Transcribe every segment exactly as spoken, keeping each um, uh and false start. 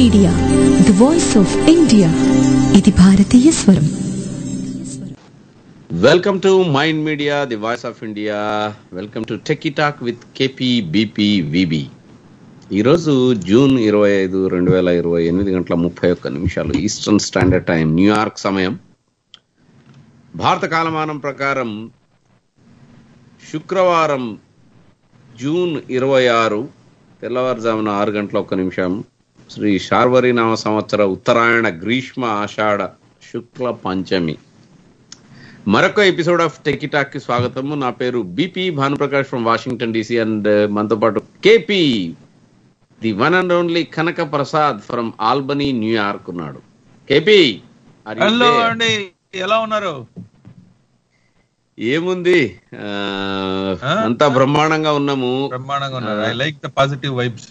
Media, the voice of India. ఇది భారతీయ స్వరం. Welcome to mind media, the voice of India. Welcome to techie talk with KP BP VB. ఈరోజు June ఇరవై ఐదు రెండు వేల ఇరవై ఎనిమిది గంటల ముప్పై ఒక్క నిమిషాలు ఈస్టర్న్ స్టాండర్డ్ టైం, న్యూయార్క్ సమయం. భారత కాలమానం ప్రకారం శుక్రవారం జూన్ ఇరవై ఆరు తెల్లవారుజామున ఆరు గంటల ఒక్క నిమిషం శ్రీ శార్వరి నామ సంవత్సర ఉత్తరాయణ గ్రీష్మ ఆషాఢ శుక్ల పంచమి. మరొక ఎపిసోడ్ ఆఫ్ టెక్కీ టాక్ కి స్వాగతము. నా పేరు BP Bhanuprakash from Washington DC and మనతో పాటు KP the one and only Kanaka Prasad from Albany New York ఉన్నాడు. కేపీ, హలో అండి, ఎలా ఉన్నారు? ఏముంది, అంతా బ్రహ్మాండంగా ఉన్నాము. బ్రహ్మాండంగా ఉన్నారు. I like the positive vibes.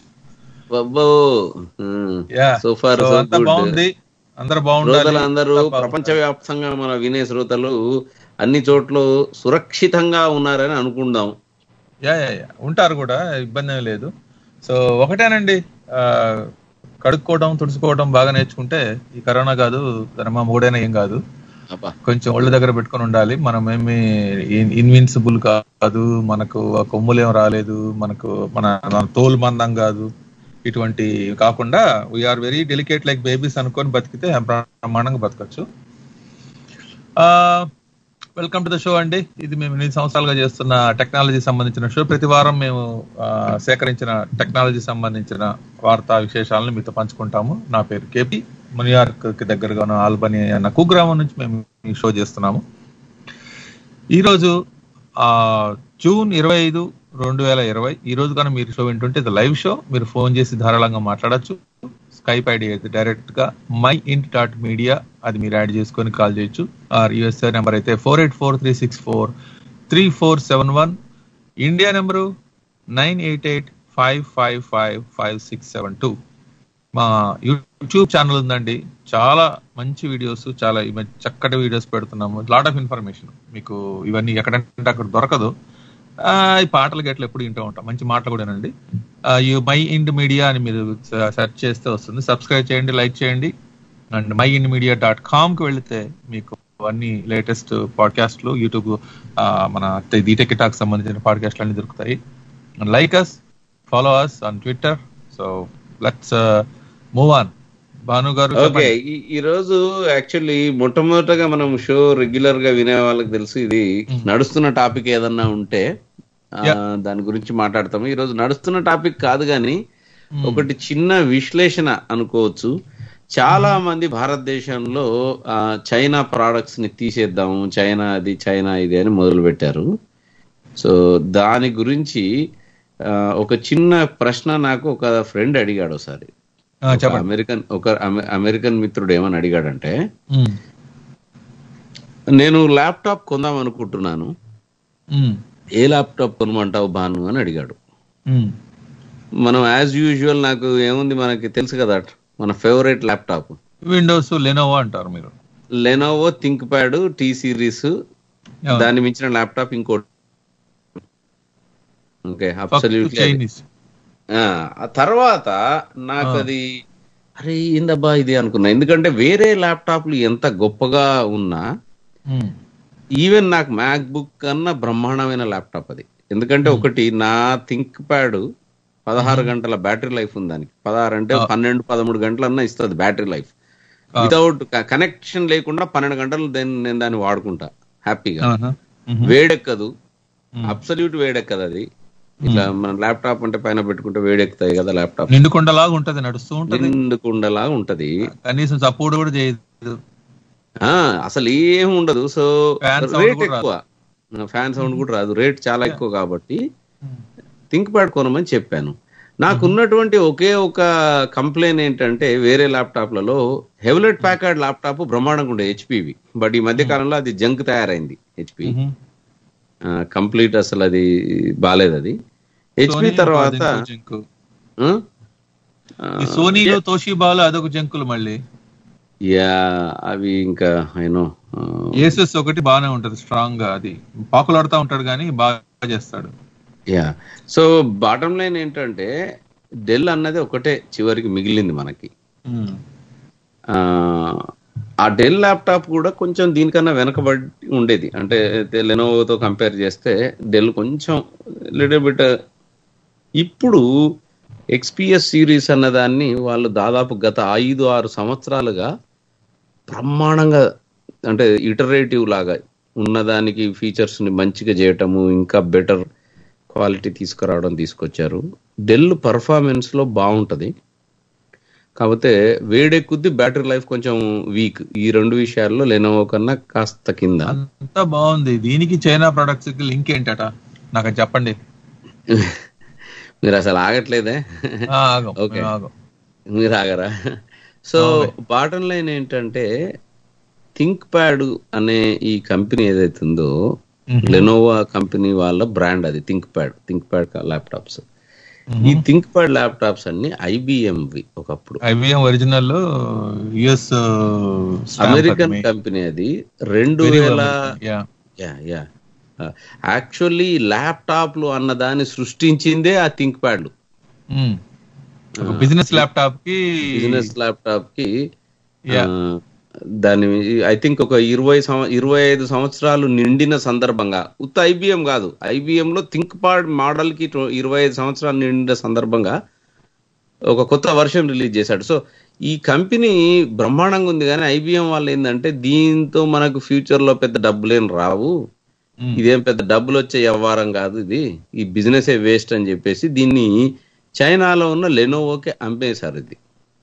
So far so good. బాగుంది, అందరూ బాగుండాలి. అందరూ ప్రపంచవ్యాప్తంగా మన వినే శ్రోతలు అన్ని చోట్ల సురక్షితంగా ఉన్నారని అనుకుందాం. యా యా యా ఉంటారు కూడా, ఇబ్బంది ఏమీ లేదు. సో ఒకటేనండి, కడుక్కోవడం తుడుచుకోవడం బాగా నేర్చుకుంటే ఈ కరోనా కాదు, మా మూడైనా ఏం కాదు. కొంచెం ఒళ్ళ దగ్గర పెట్టుకొని ఉండాలి. మనం ఏమి ఇన్విన్సిబుల్ కాదు, మనకు కొమ్ములు ఏం రాలేదు, మనకు మన తోలు మందం కాదు. ఇటువంటి కాకుండా we're very delicate like babies అనుకొని బతికితే బ్రహ్మాండంగా బతకచ్చు. వెల్కమ్ టు ద షో అండి. ఇది మేము ఎనిమిది సంవత్సరాలుగా చేస్తున్న టెక్నాలజీ సంబంధించిన షో. ప్రతి వారం మేము సేకరించిన టెక్నాలజీ సంబంధించిన వార్తా విశేషాలను మీతో పంచుకుంటాము. నా పేరు కేపీ. న్యూయార్క్ కి దగ్గరగా ఉన్న ఆల్బనీ అన్న కుగ్రామం నుంచి మేము ఈ షో చేస్తున్నాము. ఈరోజు ఆ జూన్ ఇరవై ఐదు రెండు వేల ఇరవై ఈ రోజు కానీ మీరు షో వింటుంటే ఇది లైవ్ షో. మీరు ఫోన్ చేసి ధారాళంగా మాట్లాడచ్చు. స్కైప్ ఐడి అయితే డైరెక్ట్ గా మై ఇంట్ డాట్ మీడియా, అది మీరు యాడ్ చేసుకొని కాల్ చేయొచ్చు. ఆర్ యూఎస్ఏ నెంబర్ అయితే four eight four three six four three four seven one. India number nine eight eight five five five five six seven two. మా YouTube channel ఉందండి, చాలా మంచి videos, చాలా చక్కటి వీడియోస్ పెడుతున్నాము. లాట్ ఆఫ్ ఇన్ఫర్మేషన్ మీకు ఇవన్నీ ఎక్కడంటే అక్కడ దొరకదు. ఈ పాటలు గట్ల ఎప్పుడు వింటూ ఉంటాం, మంచి మాటలు కూడానండి. మై ఇండ్ మీడియా అని మీరు సెర్చ్ చేస్తే వస్తుంది. సబ్స్క్రైబ్ చేయండి, లైక్ చేయండి. And my ind media dot com కి వెళితే మీకు అన్ని లేటెస్ట్ పాడ్కాస్ట్లు, యూట్యూబ్ మన ది టెక్కీ టాక్ సంబంధించిన పాడ్కాస్ట్లు అన్ని దొరుకుతాయి. Like us, follow us on Twitter. So let's move on. Bhanu గారు, ఓకే. ఈ రోజు యాక్చువల్లీ మొట్టమొదటగా మనం షో రెగ్యులర్ గా వినే వాళ్ళకి తెలుసు, ఇది నడుస్తున్న టాపిక్ ఏదన్నా ఉంటే దాని గురించి మాట్లాడతాము. ఈ రోజు నడుస్తున్న టాపిక్ కాదు కానీ ఒకటి చిన్న విశ్లేషణ అనుకోవచ్చు. చాలా మంది భారతదేశంలో చైనా ప్రోడక్ట్స్ ని తీసేద్దాము, చైనా అది చైనా ఇది అని మొదలు పెట్టారు. సో దాని గురించి ఒక చిన్న ప్రశ్న నాకు ఒక ఫ్రెండ్ అడిగాడు ఒకసారి. అమెరికన్ ఒక అమెరికన్ మిత్రుడు ఏమని అడిగాడంటే, నేను ల్యాప్టాప్ కొందాం అనుకుంటున్నాను, ఏ ల్యాప్టాప్ కొనమంటావు భాను అని అడిగాడు. మనం యాజ్ యూజువల్ నాకు ఏముంది, మనకి తెలుసు కదా మన ఫేవరెట్ ల్యాప్టాప్ విండోస్, లెనోవో అంటారు మీరు. Lenovo ThinkPad T series, దాన్ని మించిన ల్యాప్టాప్ ఇంకోటి. Okay, absolutely. ఆ తర్వాత నాకు అది అరే ఏందబ్బా ఇది అనుకున్నా. ఎందుకంటే వేరే ల్యాప్టాప్లు ఎంత గొప్పగా ఉన్నా, ఈవెన్ నాకు మ్యాక్ బుక్ కన్నా బ్రహ్మాండమైన ల్యాప్టాప్ అది. ఎందుకంటే ఒకటి, నా థింక్ ప్యాడ్ పదహారు గంటల బ్యాటరీ లైఫ్ ఉంది దానికి. పదహారు అంటే పన్నెండు పదమూడు గంటలన్నా ఇస్తుంది బ్యాటరీ లైఫ్. వితౌట్ కనెక్షన్ లేకుండా పన్నెండు గంటలు నేను దాన్ని వాడుకుంటా హ్యాపీగా. వేడెక్కదు, అబ్సల్యూట్ వేడెక్కదు అది. ఇట్లా మన ల్యాప్టాప్ అంటే పైన పెట్టుకుంటే వేడెక్కుతాయి కదా ల్యాప్టాప్. నిండుకుండలాగా ఉంటది, నడుస్తూ ఉంటది, నిండుకుండలాగా ఉంటది, కనీసం సపోర్ట్ కూడా చేయదు, అసలు ఏం ఉండదు. సో రేట్ ఎక్కువ, ఫ్యాన్ సౌండ్ కూడా రాదు, రేట్ చాలా ఎక్కువ. కాబట్టి థింక్ ప్యాడ్ కొనమని చెప్పాను. నాకున్నటువంటి ఒకే ఒక కంప్లైంట్ ఏంటంటే, వేరే ల్యాప్టాప్లలో హెవ్లెట్ ప్యాకర్డ్ ల్యాప్టాప్ బ్రహ్మాండంగా ఉండే హెచ్పివి. బట్ ఈ మధ్య కాలంలో అది జంక్ తయారైంది హెచ్పి, కంప్లీట్ అసలు అది బాలేదు. అది హెచ్పి తర్వాత సోనీలో తోషిబాలో అదొక జంకులు మళ్ళీ. యా అవి ఇంకా ఐనో. ఏసెస్ ఒకటి బాగానే ఉంటది, స్ట్రాంగ్ గా, అది పాకులాడుతూ ఉంటాడు కానీ బాగా చేస్తాడు. యా సో బాటమ్ లైన్ ఏంటంటే, డెల్ అన్నది ఒకటే చివరికి మిగిలింది మనకి. ఆ డెల్ ల్యాప్టాప్ కూడా కొంచెం దీనికన్నా వెనకబడి ఉండేది. అంటే లెనోవోతో కంపేర్ చేస్తే డెల్ కొంచెం లిటిల్ బిట్. ఇప్పుడు ఎక్స్పీఎస్ సిరీస్ అన్నదాన్ని వాళ్ళు దాదాపు గత ఐదు ఆరు సంవత్సరాలుగా బ్రహ్మాండంగా, అంటే ఇటరేటివ్ లాగా ఉన్నదానికి ఫీచర్స్ని మంచిగా చేయటము, ఇంకా బెటర్ క్వాలిటీ తీసుకురావడం తీసుకొచ్చారు. డెల్ పర్ఫార్మెన్స్లో బాగుంటుంది, కాకపోతే వేడెక్కుద్ది, బ్యాటరీ లైఫ్ కొంచెం వీక్. ఈ రెండు విషయాల్లో లెనోవో కన్నా కాస్త కింద. అంతా బాగుంది. దీనికి చైనా ప్రొడక్ట్స్ కి లింక్ ఏంటట నాకు చెప్పండి. మీరు అసలు ఆగట్లేదే? ఓకే, మీరు ఆగరా? సో బాటమ్ లైన్ ఏంటంటే, థింక్ ప్యాడ్ అనే ఈ కంపెనీ ఏదైతుందో లెనోవో కంపెనీ వాళ్ళ బ్రాండ్ అది ThinkPad. ThinkPad laptops, ఈ థింక్ ప్యాడ్ ల్యాప్టాప్స్ అన్ని ఐబిఎంవి ఒకప్పుడు. IBM original US American company. అది రెండు వేల యాక్చువల్లీ ల్యాప్టాప్లు అన్నదాన్ని సృష్టించిందే ఆ థింక్ ప్యాడ్లు. బిజినెస్ ల్యాప్టాప్ కి బిజినెస్ ల్యాప్టాప్ కి దాని ఐ థింక్ ఒక ఇరవై ఇరవై ఐదు సంవత్సరాలు నిండిన సందర్భంగా, ఉత్త ఐబిఎం కాదు, ఐబిఎం లో థింక్ ప్యాడ్ మోడల్ కి ఇరవై ఐదు సంవత్సరాలు నిండిన సందర్భంగా ఒక కొత్త వర్షన్ రిలీజ్ చేశాడు. సో ఈ కంపెనీ బ్రహ్మాండంగా ఉంది, కానీ ఐబిఎం వాళ్ళు ఏంటంటే దీంతో మనకు ఫ్యూచర్ లో పెద్ద డబ్బులేం రావు, ఇదేం పెద్ద డబ్బులు వచ్చే వ్యవహారం కాదు, ఇది ఈ బిజినెస్ ఏ వేస్ట్ అని చెప్పేసి దీన్ని చైనాలో ఉన్న లెనోవోకి అమ్మేశారు. ఇది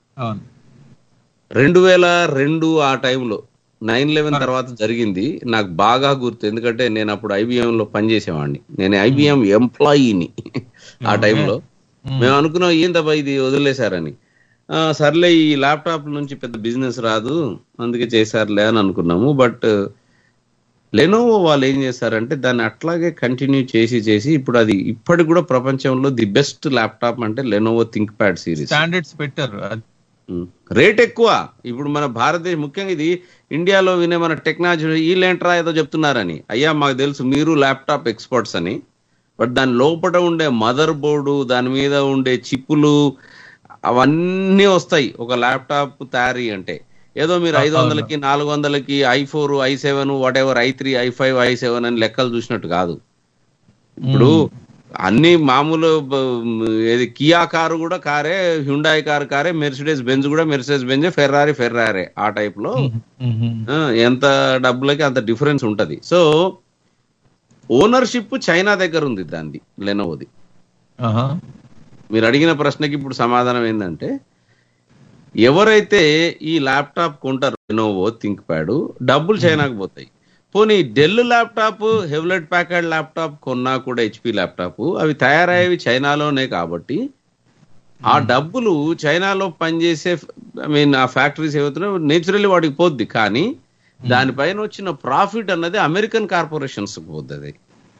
రెండు వేల రెండు ఆ టైంలో నైన్ లెవెన్ తర్వాత జరిగింది. నాకు బాగా గుర్తు, ఎందుకంటే నేను అప్పుడు ఐబిఎం లో పనిచేసేవాడిని. నేను ఐబిఎం ఎంప్లాయీని ఆ టైంలో. మేము అనుకున్నాం ఏందబ్బా ఇది వదిలేశారని. సర్లే ఈ ల్యాప్టాప్ నుంచి పెద్ద బిజినెస్ రాదు అందుకే చేశారులే అని అనుకున్నాము. బట్ లెనోవో వాళ్ళు ఏం చేశారంటే దాన్ని అట్లాగే కంటిన్యూ చేసి చేసి ఇప్పుడు అది ఇప్పటికి కూడా ప్రపంచంలో ది బెస్ట్ ల్యాప్టాప్ అంటే Lenovo ThinkPad series. Standards పెట్టారు, రేట్ ఎక్కువ. ఇప్పుడు మన భారతదేశం, ముఖ్యంగా ఇది ఇండియాలో వినే మన టెక్నాలజీ వీళ్ళేంట్రా ఏదో చెప్తున్నారని, అయ్యా మాకు తెలుసు మీరు ల్యాప్టాప్ ఎక్స్పర్ట్స్ అని. బట్ దాని లోపల ఉండే మదర్ బోర్డు, దాని మీద ఉండే చిప్పులు, అవన్నీ వస్తాయి ఒక ల్యాప్టాప్ తయారీ అంటే. ఏదో మీరు ఐదు వందలకి నాలుగు వందలకి i four i seven whatever i three i five i seven అని లెక్కలు చూసినట్టు కాదు. ఇప్పుడు అన్ని మామూలు ఏది కియా కారు కూడా కారే, హ్యుండాయ్ కారు కారే, మెర్సిడెస్ బెంజ్ కూడా మెర్సిడెస్ బెంజే, ఫెర్రారీ ఫెర్రారే, ఆ టైప్ లో ఎంత డబ్బులకి అంత డిఫరెన్స్ ఉంటది. సో ఓనర్షిప్ చైనా దగ్గర ఉంది దాన్ని, లెనోవోది. మీరు అడిగిన ప్రశ్నకి ఇప్పుడు సమాధానం ఏంటంటే, ఎవరైతే ఈ ల్యాప్టాప్ కొంటారు లెనోవో థింక్ ప్యాడ్, డబ్బులు చైనాకు పోతాయి. పోనీ Dell laptop, Hewlett Packard laptop కొన్నా కూడా, హెచ్పి ల్యాప్టాప్, అవి తయారయ్యేవి చైనాలోనే కాబట్టి ఆ డబ్బులు చైనాలో పనిచేసే ఐ మీన్ ఆ ఫ్యాక్టరీస్ ఏవైతున్నాయో నేచురల్లీ వాటికి పోద్ది. కానీ దానిపైన వచ్చిన ప్రాఫిట్ అన్నది అమెరికన్ కార్పొరేషన్స్ పోద్ది.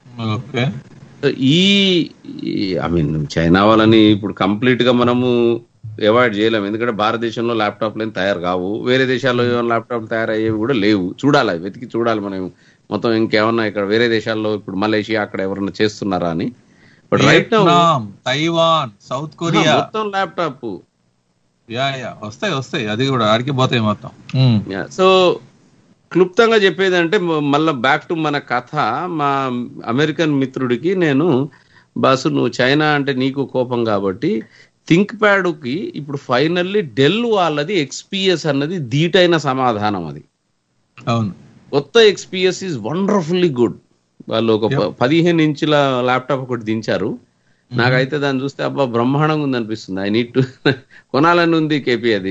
ఈ ఐ మీన్ చైనా వాళ్ళని ఇప్పుడు కంప్లీట్ గా మనము అవాయిడ్ చేయలేము, ఎందుకంటే భారతదేశంలో ల్యాప్టాప్లు ఏం తయారు కావు, వేరే దేశాల్లో ఏమైనా ల్యాప్టాప్లు తయారయ్యేవి కూడా లేవు. చూడాలి, వెతికి చూడాలి మనం మొత్తం ఇంకేమన్నా ఇక్కడ వేరే దేశాల్లో, ఇప్పుడు మలేషియా అక్కడ ఎవరన్నా చేస్తున్నారా అని. But right now Taiwan, South Korea మొత్తం ల్యాప్టాప్ వస్తాయి వస్తాయి అది కూడా ఆడికి పోతాయి మొత్తం. సో క్లుప్తంగా చెప్పేదంటే, మళ్ళీ బ్యాక్ టు మన కథ. మా అమెరికన్ మిత్రుడికి నేను, బాసు నువ్వు చైనా అంటే నీకు కోపం కాబట్టి థింక్ ప్యాడ్కి ఇప్పుడు ఫైనల్లీ డెల్ వాళ్ళది ఎక్స్పీఎస్ అన్నది ధీటైన సమాధానం. అది అవును, కొత్త ఎక్స్పీఎస్ ఈజ్ వండర్ఫుల్లీ గుడ్. వాళ్ళు ఒక పదిహేను ఇంచుల ల్యాప్టాప్ ఒకటి దించారు. నాకైతే దాన్ని చూస్తే అబ్బా బ్రహ్మాండంగా ఉంది అనిపిస్తుంది. ఐ నీడ్ టు కొనాలని ఉంది కేపీ. అది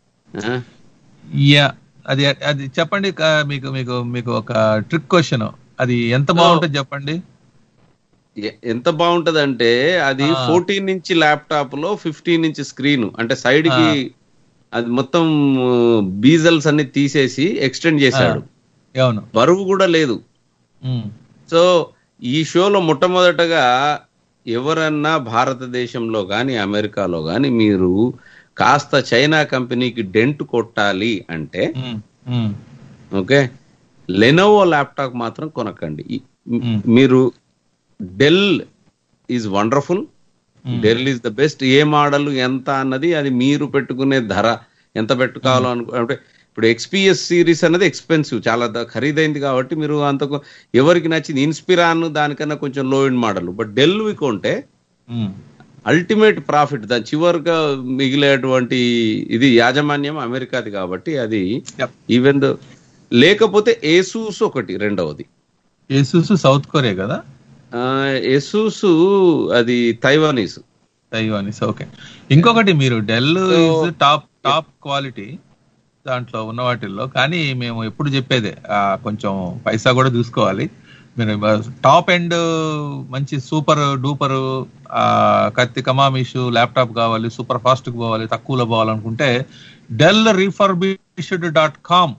అది అది చెప్పండి. మీకు మీకు మీకు ఒక ట్రిక్ క్వశ్చన్, అది ఎంత బాగుంటుంది చెప్పండి. ఎంత బాగుంటది అంటే, అది ఫోర్టీన్ ఇంచ్ ల్యాప్టాప్ లో ఫిఫ్టీన్ ఇంచ్ స్క్రీన్, అంటే సైడ్ కి అది మొత్తం బీజల్స్ అన్ని తీసేసి ఎక్స్టెండ్ చేశాడు. బరువు కూడా లేదు. సో ఈ షోలో మొట్టమొదటగా ఎవరన్నా భారతదేశంలో కానీ అమెరికాలో కానీ మీరు కాస్త చైనా కంపెనీకి డెంట్ కొట్టాలి అంటే, ఓకే, లెనోవో ల్యాప్టాప్ మాత్రం కొనకండి. మీరు Dell is wonderful, Dell is the best. ఏ మోడల్ ఎంత అన్నది అది మీరు పెట్టుకునే ధర ఎంత పెట్టుకోవాలో అనుకో అంటే ఇప్పుడు ఎక్స్పీఎస్ సిరీస్ అనేది ఎక్స్పెన్సివ్, చాలా ఖరీదైంది కాబట్టి మీరు అంత ఎవరికి నచ్చింది ఇన్స్పిరాన్ దానికన్నా కొంచెం low end model. But Dell కొంటే అల్టిమేట్ ప్రాఫిట్, దాని చివరిగా మిగిలేటువంటి ఇది యాజమాన్యం అమెరికాది కాబట్టి అది ఈవెన్ లేకపోతే ఏసూస్ ఒకటి రెండవది. ఏసూస్ సౌత్ కొరియా కదా? ఏసూస్ అది తైవానీస్. Taiwanese okay. ఇంకొకటి మీరు డెల్ టాప్ టాప్ క్వాలిటీ దాంట్లో ఉన్న వాటిల్లో, కానీ మేము ఎప్పుడు చెప్పేదే కొంచెం పైసా కూడా చూసుకోవాలి. మీరు టాప్ ఎండ్ మంచి సూపర్ డూపర్ కత్తి కమామిషు ల్యాప్టాప్ కావాలి, సూపర్ ఫాస్ట్ పోవాలి, తక్కువలో పోవాలనుకుంటే డెల్ రీఫర్బిష్డ్ డాట్ కామ్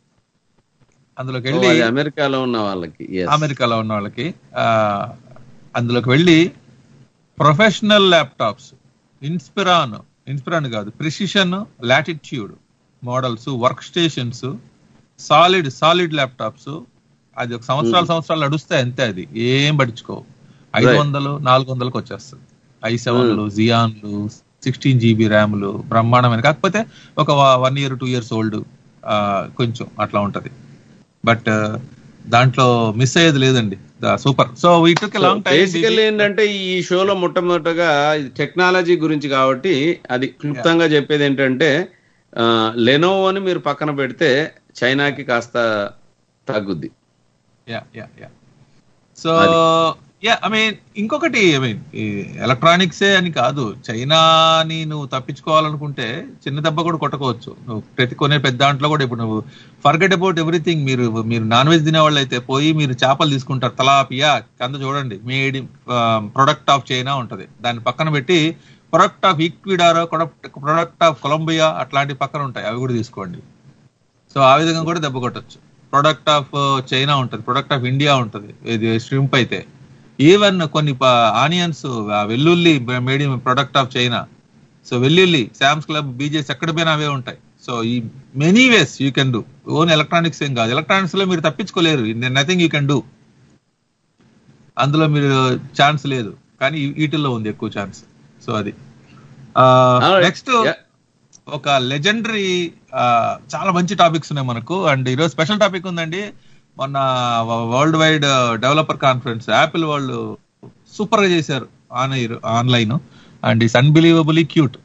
అందులోకి వెళ్ళి అమెరికాలో ఉన్న వాళ్ళకి అమెరికాలో ఉన్న వాళ్ళకి అందులోకి వెళ్ళి ప్రొఫెషనల్ ల్యాప్టాప్స్ ఇన్స్పిరాన్ ఇన్స్పిరాన్ కాదు Precision Latitude models, workstations, solid solid laptops, అది ఒక సంవత్సరాలు సంవత్సరాలు నడుస్తాయి అంతే, అది ఏం పట్టించుకో. ఐదు వందలు నాలుగు వందలకు వచ్చేస్తుంది. ఐ సెవెన్లు జియాన్లు సిక్స్టీన్ జీబీ ర్యామ్లు బ్రహ్మాండమైన, కాకపోతే ఒక one year two years old కొంచెం అట్లా ఉంటది. బట్ దాంట్లో మిస్ అయ్యేది లేదండి, super. So we took a long time. Basically ఏంటంటే ఈ షోలో మొట్టమొదటగా టెక్నాలజీ గురించి కాబట్టి అది క్లుప్తంగా చెప్పేది ఏంటంటే లెనోవో అని మీరు పక్కన పెడితే చైనాకి కాస్త తగ్గుద్ది. Yeah yeah yeah so yeah I mean ఇంకొకటి ఐ మీన్ ఎలక్ట్రానిక్సే అని కాదు, చైనాని నువ్వు తప్పించుకోవాలనుకుంటే చిన్న దెబ్బ కూడా కొట్టకోవచ్చు. నువ్వు ప్రతి కొనే పెద్ద దాంట్లో కూడా ఇప్పుడు నువ్వు ఫర్గెట్ అబౌట్ ఎవ్రీథింగ్. మీరు మీరు నాన్ వెజ్ తినేవాళ్ళు అయితే పోయి మీరు చేపలు తీసుకుంటారు, తలాపియా కింద చూడండి మేడ్ ప్రొడక్ట్ ఆఫ్ చైనా ఉంటది, దాన్ని పక్కన పెట్టి product of Ecuador product of Colombia అట్లాంటి పక్కన ఉంటాయి, అవి కూడా తీసుకోండి. సో ఆ విధంగా కూడా దెబ్బ కొట్టచ్చు. ప్రొడక్ట్ ఆఫ్ చైనా ఉంటుంది, ప్రొడక్ట్ ఆఫ్ ఇండియా ఉంటుంది, ఇది ష్రింప్ అయితే. ఈవెన్ కొన్ని ఆనియన్స్ వెల్లుల్లి made in product of China. So వెల్లుల్లి శామ్స్ క్లబ్ బీజేస్ ఎక్కడ పోయినా అవే ఉంటాయి. సో ఈ many ways you can do. ఓన్ ఎలక్ట్రానిక్స్ ఏం కాదు, ఎలక్ట్రానిక్స్ లో మీరు తప్పించుకోలేరు, నథింగ్ యూ కెన్ డూ. అందులో మీరు ఛాన్స్ లేదు, కానీ వీటిల్లో ఉంది ఎక్కువ ఛాన్స్. సో అది నెక్స్ట్ ఒక లెజెండరీ చాలా మంచి టాపిక్స్ ఉన్నాయి మనకు. అండ్ ఈరోజు స్పెషల్ టాపిక్ ఉందండి. మొన్న World Wide Developer Conference Apple వాళ్ళు సూపర్ గా చేశారు on online, and it's unbelievably cute.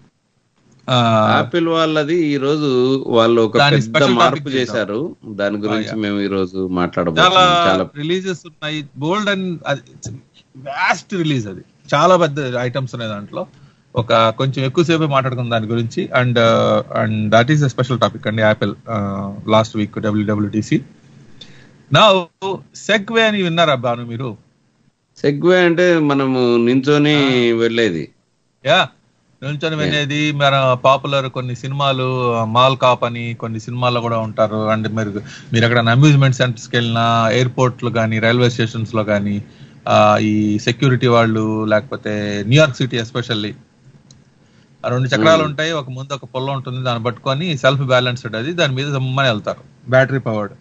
Apple వాళ్ళది ఈ రోజు వాళ్ళు ఒక పెద్ద మార్పు చేశారు, దాని గురించి మేము ఈ రోజు మాట్లాడబోతున్నాం. చాలా రిలీజెస్ ఉన్నాయి, బోల్డ్ అండ్ వ్యాస్ట్ రిలీజ్, అది చాలా పెద్ద ఐటమ్స్ ఉన్నాయి దాంట్లో. ఒక కొంచెం ఎక్కువసేపు మాట్లాడుకున్నాం దాని గురించి. And and that is a special topic అండి. Apple last week WWDC. నా సెగ్వే అని విన్నారా బాను మీరు? సెగ్వే అంటే మనము నించొని వెళ్ళేది. యా, నిల్చొని వెళ్ళేది. మన పాపులర్ కొన్ని సినిమాలు, మాల్ కాప్ అని కొన్ని సినిమాల్లో కూడా ఉంటారు. అండ్ మీరు మీరు ఎక్కడ అమ్యూజ్మెంట్ సెంటర్స్కి వెళ్ళినా, ఎయిర్పోర్ట్లు కానీ రైల్వే స్టేషన్స్ లో కానీ ఈ సెక్యూరిటీ వాళ్ళు, లేకపోతే న్యూయార్క్ సిటీ ఎస్పెషల్లీ, రెండు చక్రాలు ఉంటాయి, ఒక ముందు ఒక పొల్ల ఉంటుంది, దాన్ని పట్టుకొని సెల్ఫ్ బ్యాలెన్స్డ్, అది దాని మీద జమ్మని వెళ్తారు, battery powered.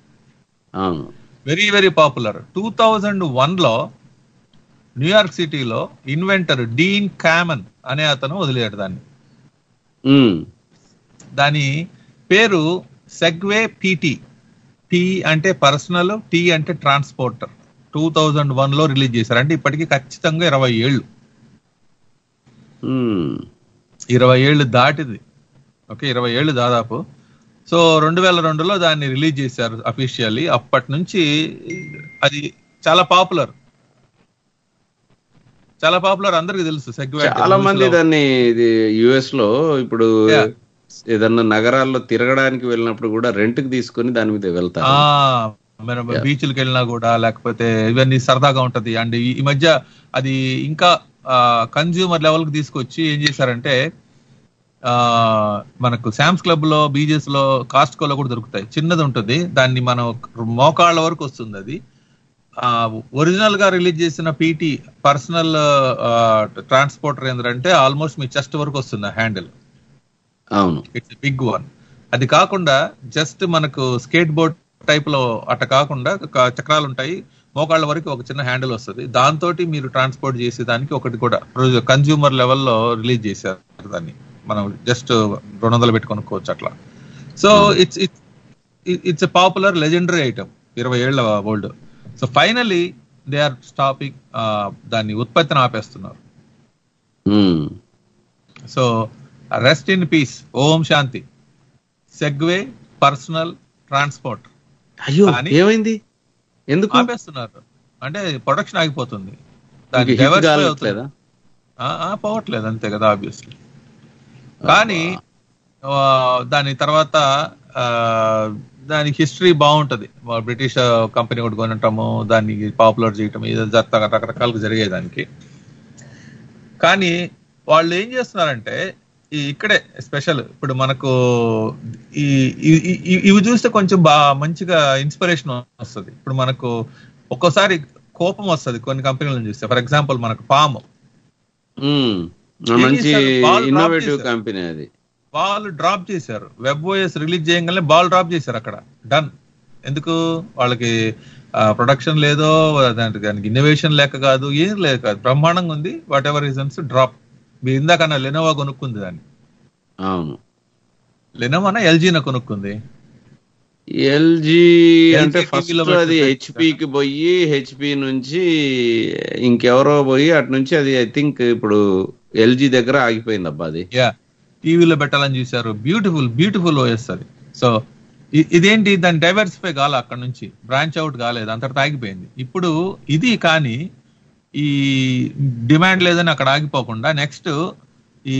Very very popular. Two thousand one లో న్యూయార్క్ సిటీలో ఇన్వెంటర్ డీన్ కామన్ అనే అతను వదిలేడు దాన్ని. దాని పేరు సెగ్వే పీటీ. పి అంటే పర్సనల్, టీ అంటే ట్రాన్స్పోర్టర్. టూ థౌజండ్ వన్ లో రిలీజ్ చేశారు, అంటే ఇప్పటికీ ఖచ్చితంగా ఇరవై ఏళ్ళు ఇరవై ఏళ్ళు దాటింది. ఓకే, ఇరవై ఏళ్ళు దాదాపు. సో రెండు వేల రెండులో దాన్ని రిలీజ్ చేశారు అఫీషియల్లీ. అప్పటి నుంచి అది చాలా పాపులర్, చాలా పాపులర్, అందరికి తెలుసు సెగ్వే. చాలా మంది దాన్ని యుఎస్ లో ఇప్పుడు ఏదన్నా నగరాల్లో తిరగడానికి వెళ్ళినప్పుడు కూడా రెంట్ కి తీసుకొని దాని మీద వెళ్తారు. మనం బీచ్లకు వెళ్ళినా కూడా, లేకపోతే ఇవన్నీ సరదాగా ఉంటది. అండ్ ఈ మధ్య అది ఇంకా కన్జ్యూమర్ లెవెల్ కి తీసుకొచ్చి ఏం చేశారంటే, ఆ మనకు శామ్స్ క్లబ్ లో, బీజెస్ లో, కాస్ట్కోలో కూడా దొరుకుతాయి. చిన్నది ఉంటుంది, దాన్ని మనం మోకాళ్ళ వరకు వస్తుంది. అది ఒరిజినల్ గా రిలీజ్ చేసిన పీటీ పర్సనల్ ట్రాన్స్పోర్టర్ ఏంటంటే ఆల్మోస్ట్ మీ చెస్ట్ వరకు వస్తుంది ఆ హ్యాండిల్. అవును, ఇట్స్ బిగ్ వన్. అది కాకుండా జస్ట్ మనకు స్కేట్ బోర్డ్ టైప్ లో అట్ట కాకుండా చక్రాలు ఉంటాయి, మోకాళ్ళ వరకు ఒక చిన్న హ్యాండిల్ వస్తుంది. దాంతో మీరు ట్రాన్స్పోర్ట్ చేసే దానికి ఒకటి కూడా కన్జ్యూమర్ లెవెల్లో రిలీజ్ చేశారు దాన్ని. మనం జస్ట్ రెండు వందలు పెట్టి కొనుక్కోవచ్చు అట్లా. So it's it's it's a popular legendary item, ఇరవై ఏళ్ల old. So finally they are stopping, దాన్ని ఉత్పత్తిని ఆపేస్తున్నారు. సో రెస్ట్ ఇన్ పీస్, ఓం శాంతి. సెగ్వే పర్సనల్ ట్రాన్స్పోర్ట్ అయ్యో ఏమైంది, ఎందుకు ఆపేస్తున్నారు అంటే ప్రొడక్షన్ ఆగిపోతుంది, పోవట్లేదు అంతే కదా ఆబ్వియస్లీ. కానీ దాని తర్వాత దానికి హిస్టరీ బాగుంటది, బ్రిటిష్ కంపెనీ ఒకటి కొనటము, దాన్ని పాపులర్ చేయటం, ఇది రకరకాలుగా జరిగే దానికి. కానీ వాళ్ళు ఏం చేస్తున్నారంటే ఇక్కడే స్పెషల్, ఇప్పుడు మనకు ఈ ఇవి చూస్తే కొంచెం బాగా మంచిగా ఇన్స్పిరేషన్ వస్తుంది. ఇప్పుడు మనకు ఒక్కోసారి కోపం వస్తుంది కొన్ని కంపెనీలను చూస్తే. ఫర్ ఎగ్జాంపుల్ మనకు పాము, కంపెనీ అది బాల్ డ్రాప్ చేశారు, వెబ్ ఓఎస్ రిలీజ్ చేయగానే బాల్ డ్రాప్ చేశారు అక్కడ, డన్. ఎందుకు? వాళ్ళకి ప్రొడక్షన్ లేదో, దానికి దానికి ఇన్నోవేషన్ లేక కాదు, ఏం లేక కాదు, బ్రహ్మాండంగా ఉంది, వాట్ ఎవర్ రీజన్స్ డ్రాప్. మీరు ఇందాకన్నా లెనోవా కొనుక్కుంది దాన్ని. అవును, లెనోవానా ఎల్జీనా కొనుక్కుంది? ఎల్జీ అంటే ఫస్ట్ అది హెచ్పికి పోయి, హెచ్పి నుంచి ఇంకెవరో పోయి, అటు నుంచి అది ఐ థింక్ ఇప్పుడు ఎల్జీ దగ్గర ఆగిపోయింది అబ్బా. అది యా, టీవీలో పెట్టాలని చూసారు, బ్యూటిఫుల్ బ్యూటిఫుల్ ఓఎస్ అది. సో ఇదేంటి, దాన్ని డైవర్సిఫై కాలే, అక్కడ నుంచి బ్రాంచ్ అవుట్ కాలేదు, అంతటితో ఆగిపోయింది. ఇప్పుడు ఇది కానీ ఈ డిమాండ్ లేదని అక్కడ ఆగిపోకుండా నెక్స్ట్ ఈ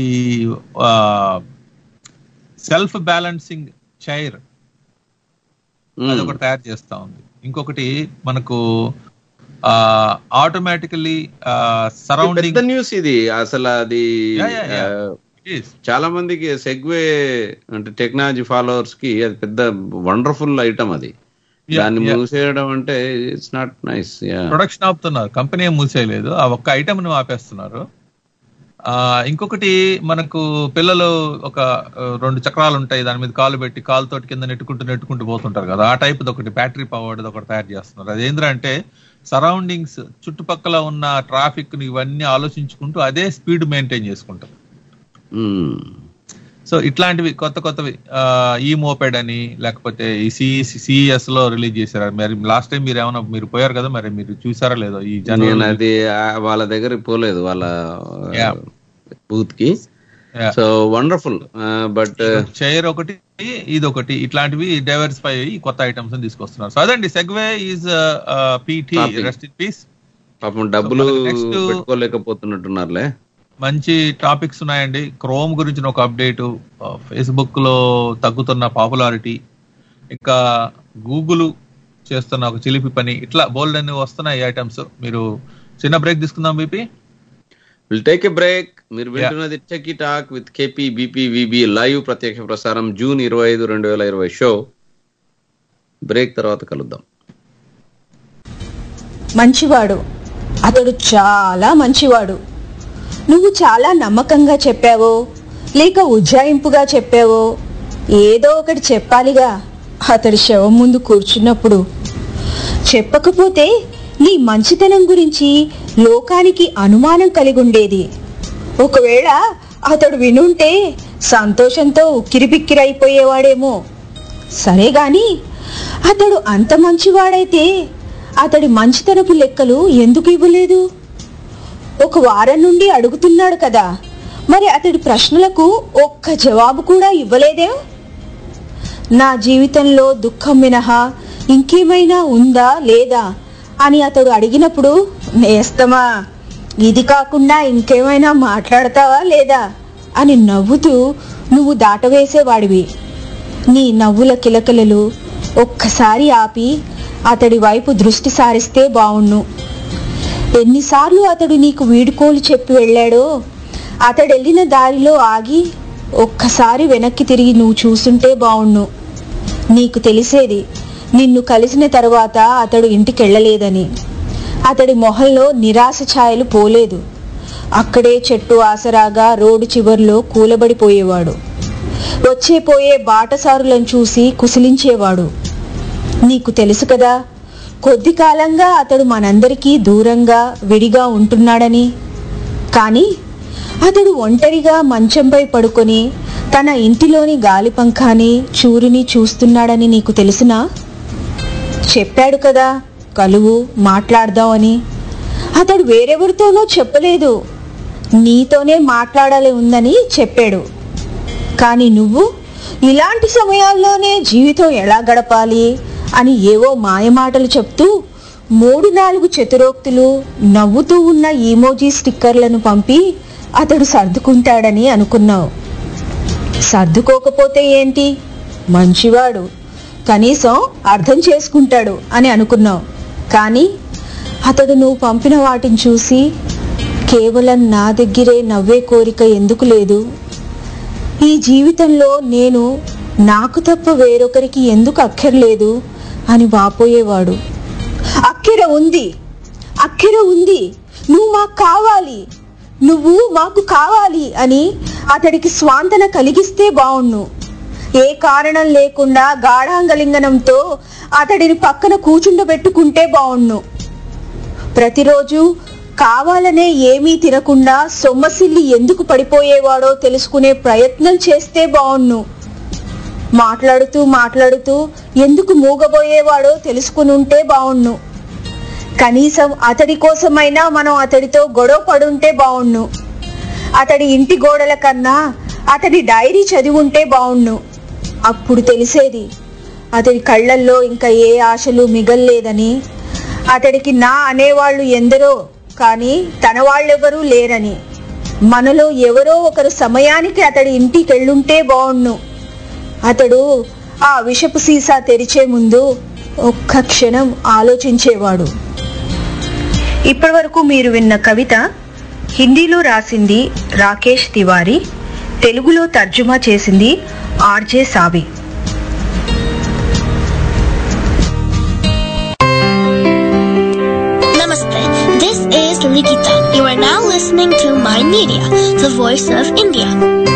సెల్ఫ్ బ్యాలెన్సింగ్ చైర్ అదొకటి తయారు చేస్తా ఉంది. ఇంకొకటి మనకు ఆటోమేటికలీ సరౌండింగ్ న్యూస్ ఇది అసలు. అది చాలా మందికి సెగ్వే అంటే టెక్నాలజీ ఫాలోవర్స్ కి అది పెద్ద వండర్ఫుల్ ఐటమ్. అది దాన్ని మూసేయడం అంటే ఇట్స్ నాట్ నైస్. ప్రొడక్షన్ ఆపుతున్నారు, కంపెనీ ఏం మూసేయలేదు, ఆ ఒక్క ఐటమ్ ను ఆపేస్తున్నారు. ఆ ఇంకొకటి మనకు పిల్లలు ఒక రెండు చక్రాలు ఉంటాయి, దాని మీద కాలు పెట్టి కాలుతోటి కింద నెట్టుకుంటూ నెట్టుకుంటూ పోతుంటారు కదా, ఆ టైప్ ఒకటి బ్యాటరీ పవర్డ్ ఒకటి తయారు చేస్తున్నారు. అదేంటంటే సరౌండింగ్స్ చుట్టుపక్కల ఉన్న ట్రాఫిక్ ని ఇవన్నీ ఆలోచించుకుంటూ అదే స్పీడ్ మెయింటైన్ చేసుకుంటారు. సో ఇట్లాంటివి కొత్త కొత్తవి ఈ మోపెడ్ అని, లేకపోతే ఈ సిఈఎస్ లో రిలీజ్ చేశారు. మరి లాస్ట్ టైం మీరు ఏమైనా మీరు పోయారు కదా, మరి మీరు చూసారా లేదో? ఈ జనవరి అది వాళ్ళ దగ్గర పోలేదు, వాళ్ళ బూత్ కి. So wonderful. బట్ చైర్ ఒకటి, ఇది ఒకటి, ఇట్లాంటివి డైవర్సిఫై అయ్యి కొత్త ఐటమ్స్ తీసుకొస్తున్నారు. సో అదండి Segway is PT, rest in peace. పాపం డబ్బులు పెట్టుకోలేకపోతున్నట్టున్నారులే. మంచి టాపిక్స్ ఉన్నాయండి. క్రోమ్ గురించిన ఒక అప్డేట్, ఫేస్బుక్ లో తగ్గుతున్న పాపులారిటీ, ఇంకా గూగుల్ చేస్తున్న ఒక చిలిపి పని, ఇట్లా బోల్డ్ అన్ని వస్తున్నాయి ఐటమ్స్. మీరు చిన్న బ్రేక్ తీసుకుందాం BP. Will take a break. మీరు వింటున్నది Techie Talk with KP BP VB live ప్రత్యక్ష ప్రసారం జూన్ ఇరవై ఐదు రెండు వేల ఇరవై షో. బ్రేక్ తర్వాత కలుద్దాం. మంచివాడు, అతడు చాలా మంచివాడు. నువ్వు చాలా నమ్మకంగా చెప్పావో లేక ఉజ్జాయింపుగా చెప్పావో ఏదో ఒకటి చెప్పాలిగా అతడి శవం ముందు కూర్చున్నప్పుడు. చెప్పకపోతే నీ మంచితనం గురించి లోకానికి అనుమానం కలిగి ఉండేది. ఒకవేళ అతడు వినుంటే సంతోషంతో ఉక్కిరిబిక్కిరైపోయేవాడేమో. సరే గాని అతడు అంత మంచివాడైతే అతడి మంచితనపు లెక్కలు ఎందుకు ఇవ్వలేదు? ఒక వారం నుండి అడుగుతున్నాడు కదా, మరి అతడి ప్రశ్నలకు ఒక్క జవాబు కూడా ఇవ్వలేదే? నా జీవితంలో దుఃఖం మినహా ఇంకేమైనా ఉందా లేదా అని అతడు అడిగినప్పుడు, నేస్తమా ఇది కాకుండా ఇంకేమైనా మాట్లాడతావా లేదా అని నవ్వుతూ నువ్వు దాటవేసేవాడివి. నీ నవ్వుల కిలకలలు ఒక్కసారి ఆపి అతడి వైపు దృష్టి సారిస్తే బావుణ్ణు. ఎన్నిసార్లు అతడు నీకు వీడుకోలు చెప్పి వెళ్ళాడో, అతడెళ్ళిన దారిలో ఆగి ఒక్కసారి వెనక్కి తిరిగి నువ్వు చూసుంటే బావుణ్ణు. నీకు తెలిసేది నిన్ను కలిసిన తర్వాత అతడు ఇంటికెళ్ళలేదని. అతడి మొహంలో నిరాశ ఛాయలు పోలేదు. అక్కడే చెట్టు ఆసరాగా రోడ్డు చివర్లో కూలబడిపోయేవాడు. వచ్చే పోయే బాటసారులను చూసి కుసిలించేవాడు. నీకు తెలుసు కదా, కొద్ది కాలంగా అతడు మనందరికీ దూరంగా విడిగా ఉంటున్నాడని. కానీ అతడు ఒంటరిగా మంచంపై పడుకొని తన ఇంటిలోని గాలిపంఖాని చూరుని చూస్తున్నాడని నీకు తెలుసునా? చెప్పాడు కదా కలువు మాట్లాడదామని. అతడు వేరెవరితోనో చెప్పలేదు, నీతోనే మాట్లాడాలి ఉందని చెప్పాడు. కానీ నువ్వు ఇలాంటి సమయాల్లోనే జీవితం ఎలా గడపాలి అని ఏవో మాయమాటలు చెప్తూ మూడు నాలుగు చతురోక్తులు నవ్వుతూ ఉన్న ఈమోజీ స్టిక్కర్లను పంపి అతడు సర్దుకుంటాడని అనుకున్నావు. సర్దుకోకపోతే ఏంటి, మంచివాడు, కనీసం అర్థం చేసుకుంటాడు అని అనుకున్నావు. కానీ అతడు నువ్వు పంపిన వాటిని చూసి కేవలం నా దగ్గరే నవ్వే కోరిక ఎందుకు లేదు, ఈ జీవితంలో నేను నాకు తప్ప వేరొకరికి ఎందుకు అక్కర్లేదు అని వాపోయేవాడు. అక్కర ఉంది, అక్కర ఉంది, నువ్వు మాకు కావాలి, నువ్వు మాకు కావాలి అని అతడికి స్వాంతన కలిగిస్తే బావుణ్ణు. ఏ కారణం లేకుండా గాఢాంగలింగనంతో అతడిని పక్కన కూచుండబెట్టుకుంటే బావుణ్ణు. ప్రతిరోజు కావాలనే ఏమీ తినకుండా సొమ్మసిల్లి ఎందుకు పడిపోయేవాడో తెలుసుకునే ప్రయత్నం చేస్తే బావుణ్ణు. మాట్లాడుతూ మాట్లాడుతూ ఎందుకు మూగబోయేవాడో తెలుసుకుని ఉంటే బావుణ్ణు. కనీసం అతడి కోసమైనా మనం అతడితో గొడవ పడుంటే బావుణ్ణు. అతడి ఇంటి గోడల కన్నా అతడి డైరీ చదివి ఉంటే బావుణ్ణు. అప్పుడు తెలిసేది అతడి కళ్ళల్లో ఇంకా ఏ ఆశలు మిగల్లేదని, అతడికి నా అనేవాళ్లు ఎందరో కానీ తన వాళ్ళెవరూ లేరని, మనలో ఎవరో ఒకరు సమయానికి అతడి ఇంటికి వెళ్ళుంటే బావుణ్ణు. అతడు ఆ విషపు సీసా తెరిచే ముందు ఒక్క క్షణం ఆలోచించేవాడు. ఇప్పటి వరకు మీరు విన్న కవిత హిందీలో రాసింది రాకేష్ తివారీ, తెలుగులో తర్జుమా చేసింది RJ Savi. Namaste. This is Likita. You are now listening to Mind Media, the voice of India.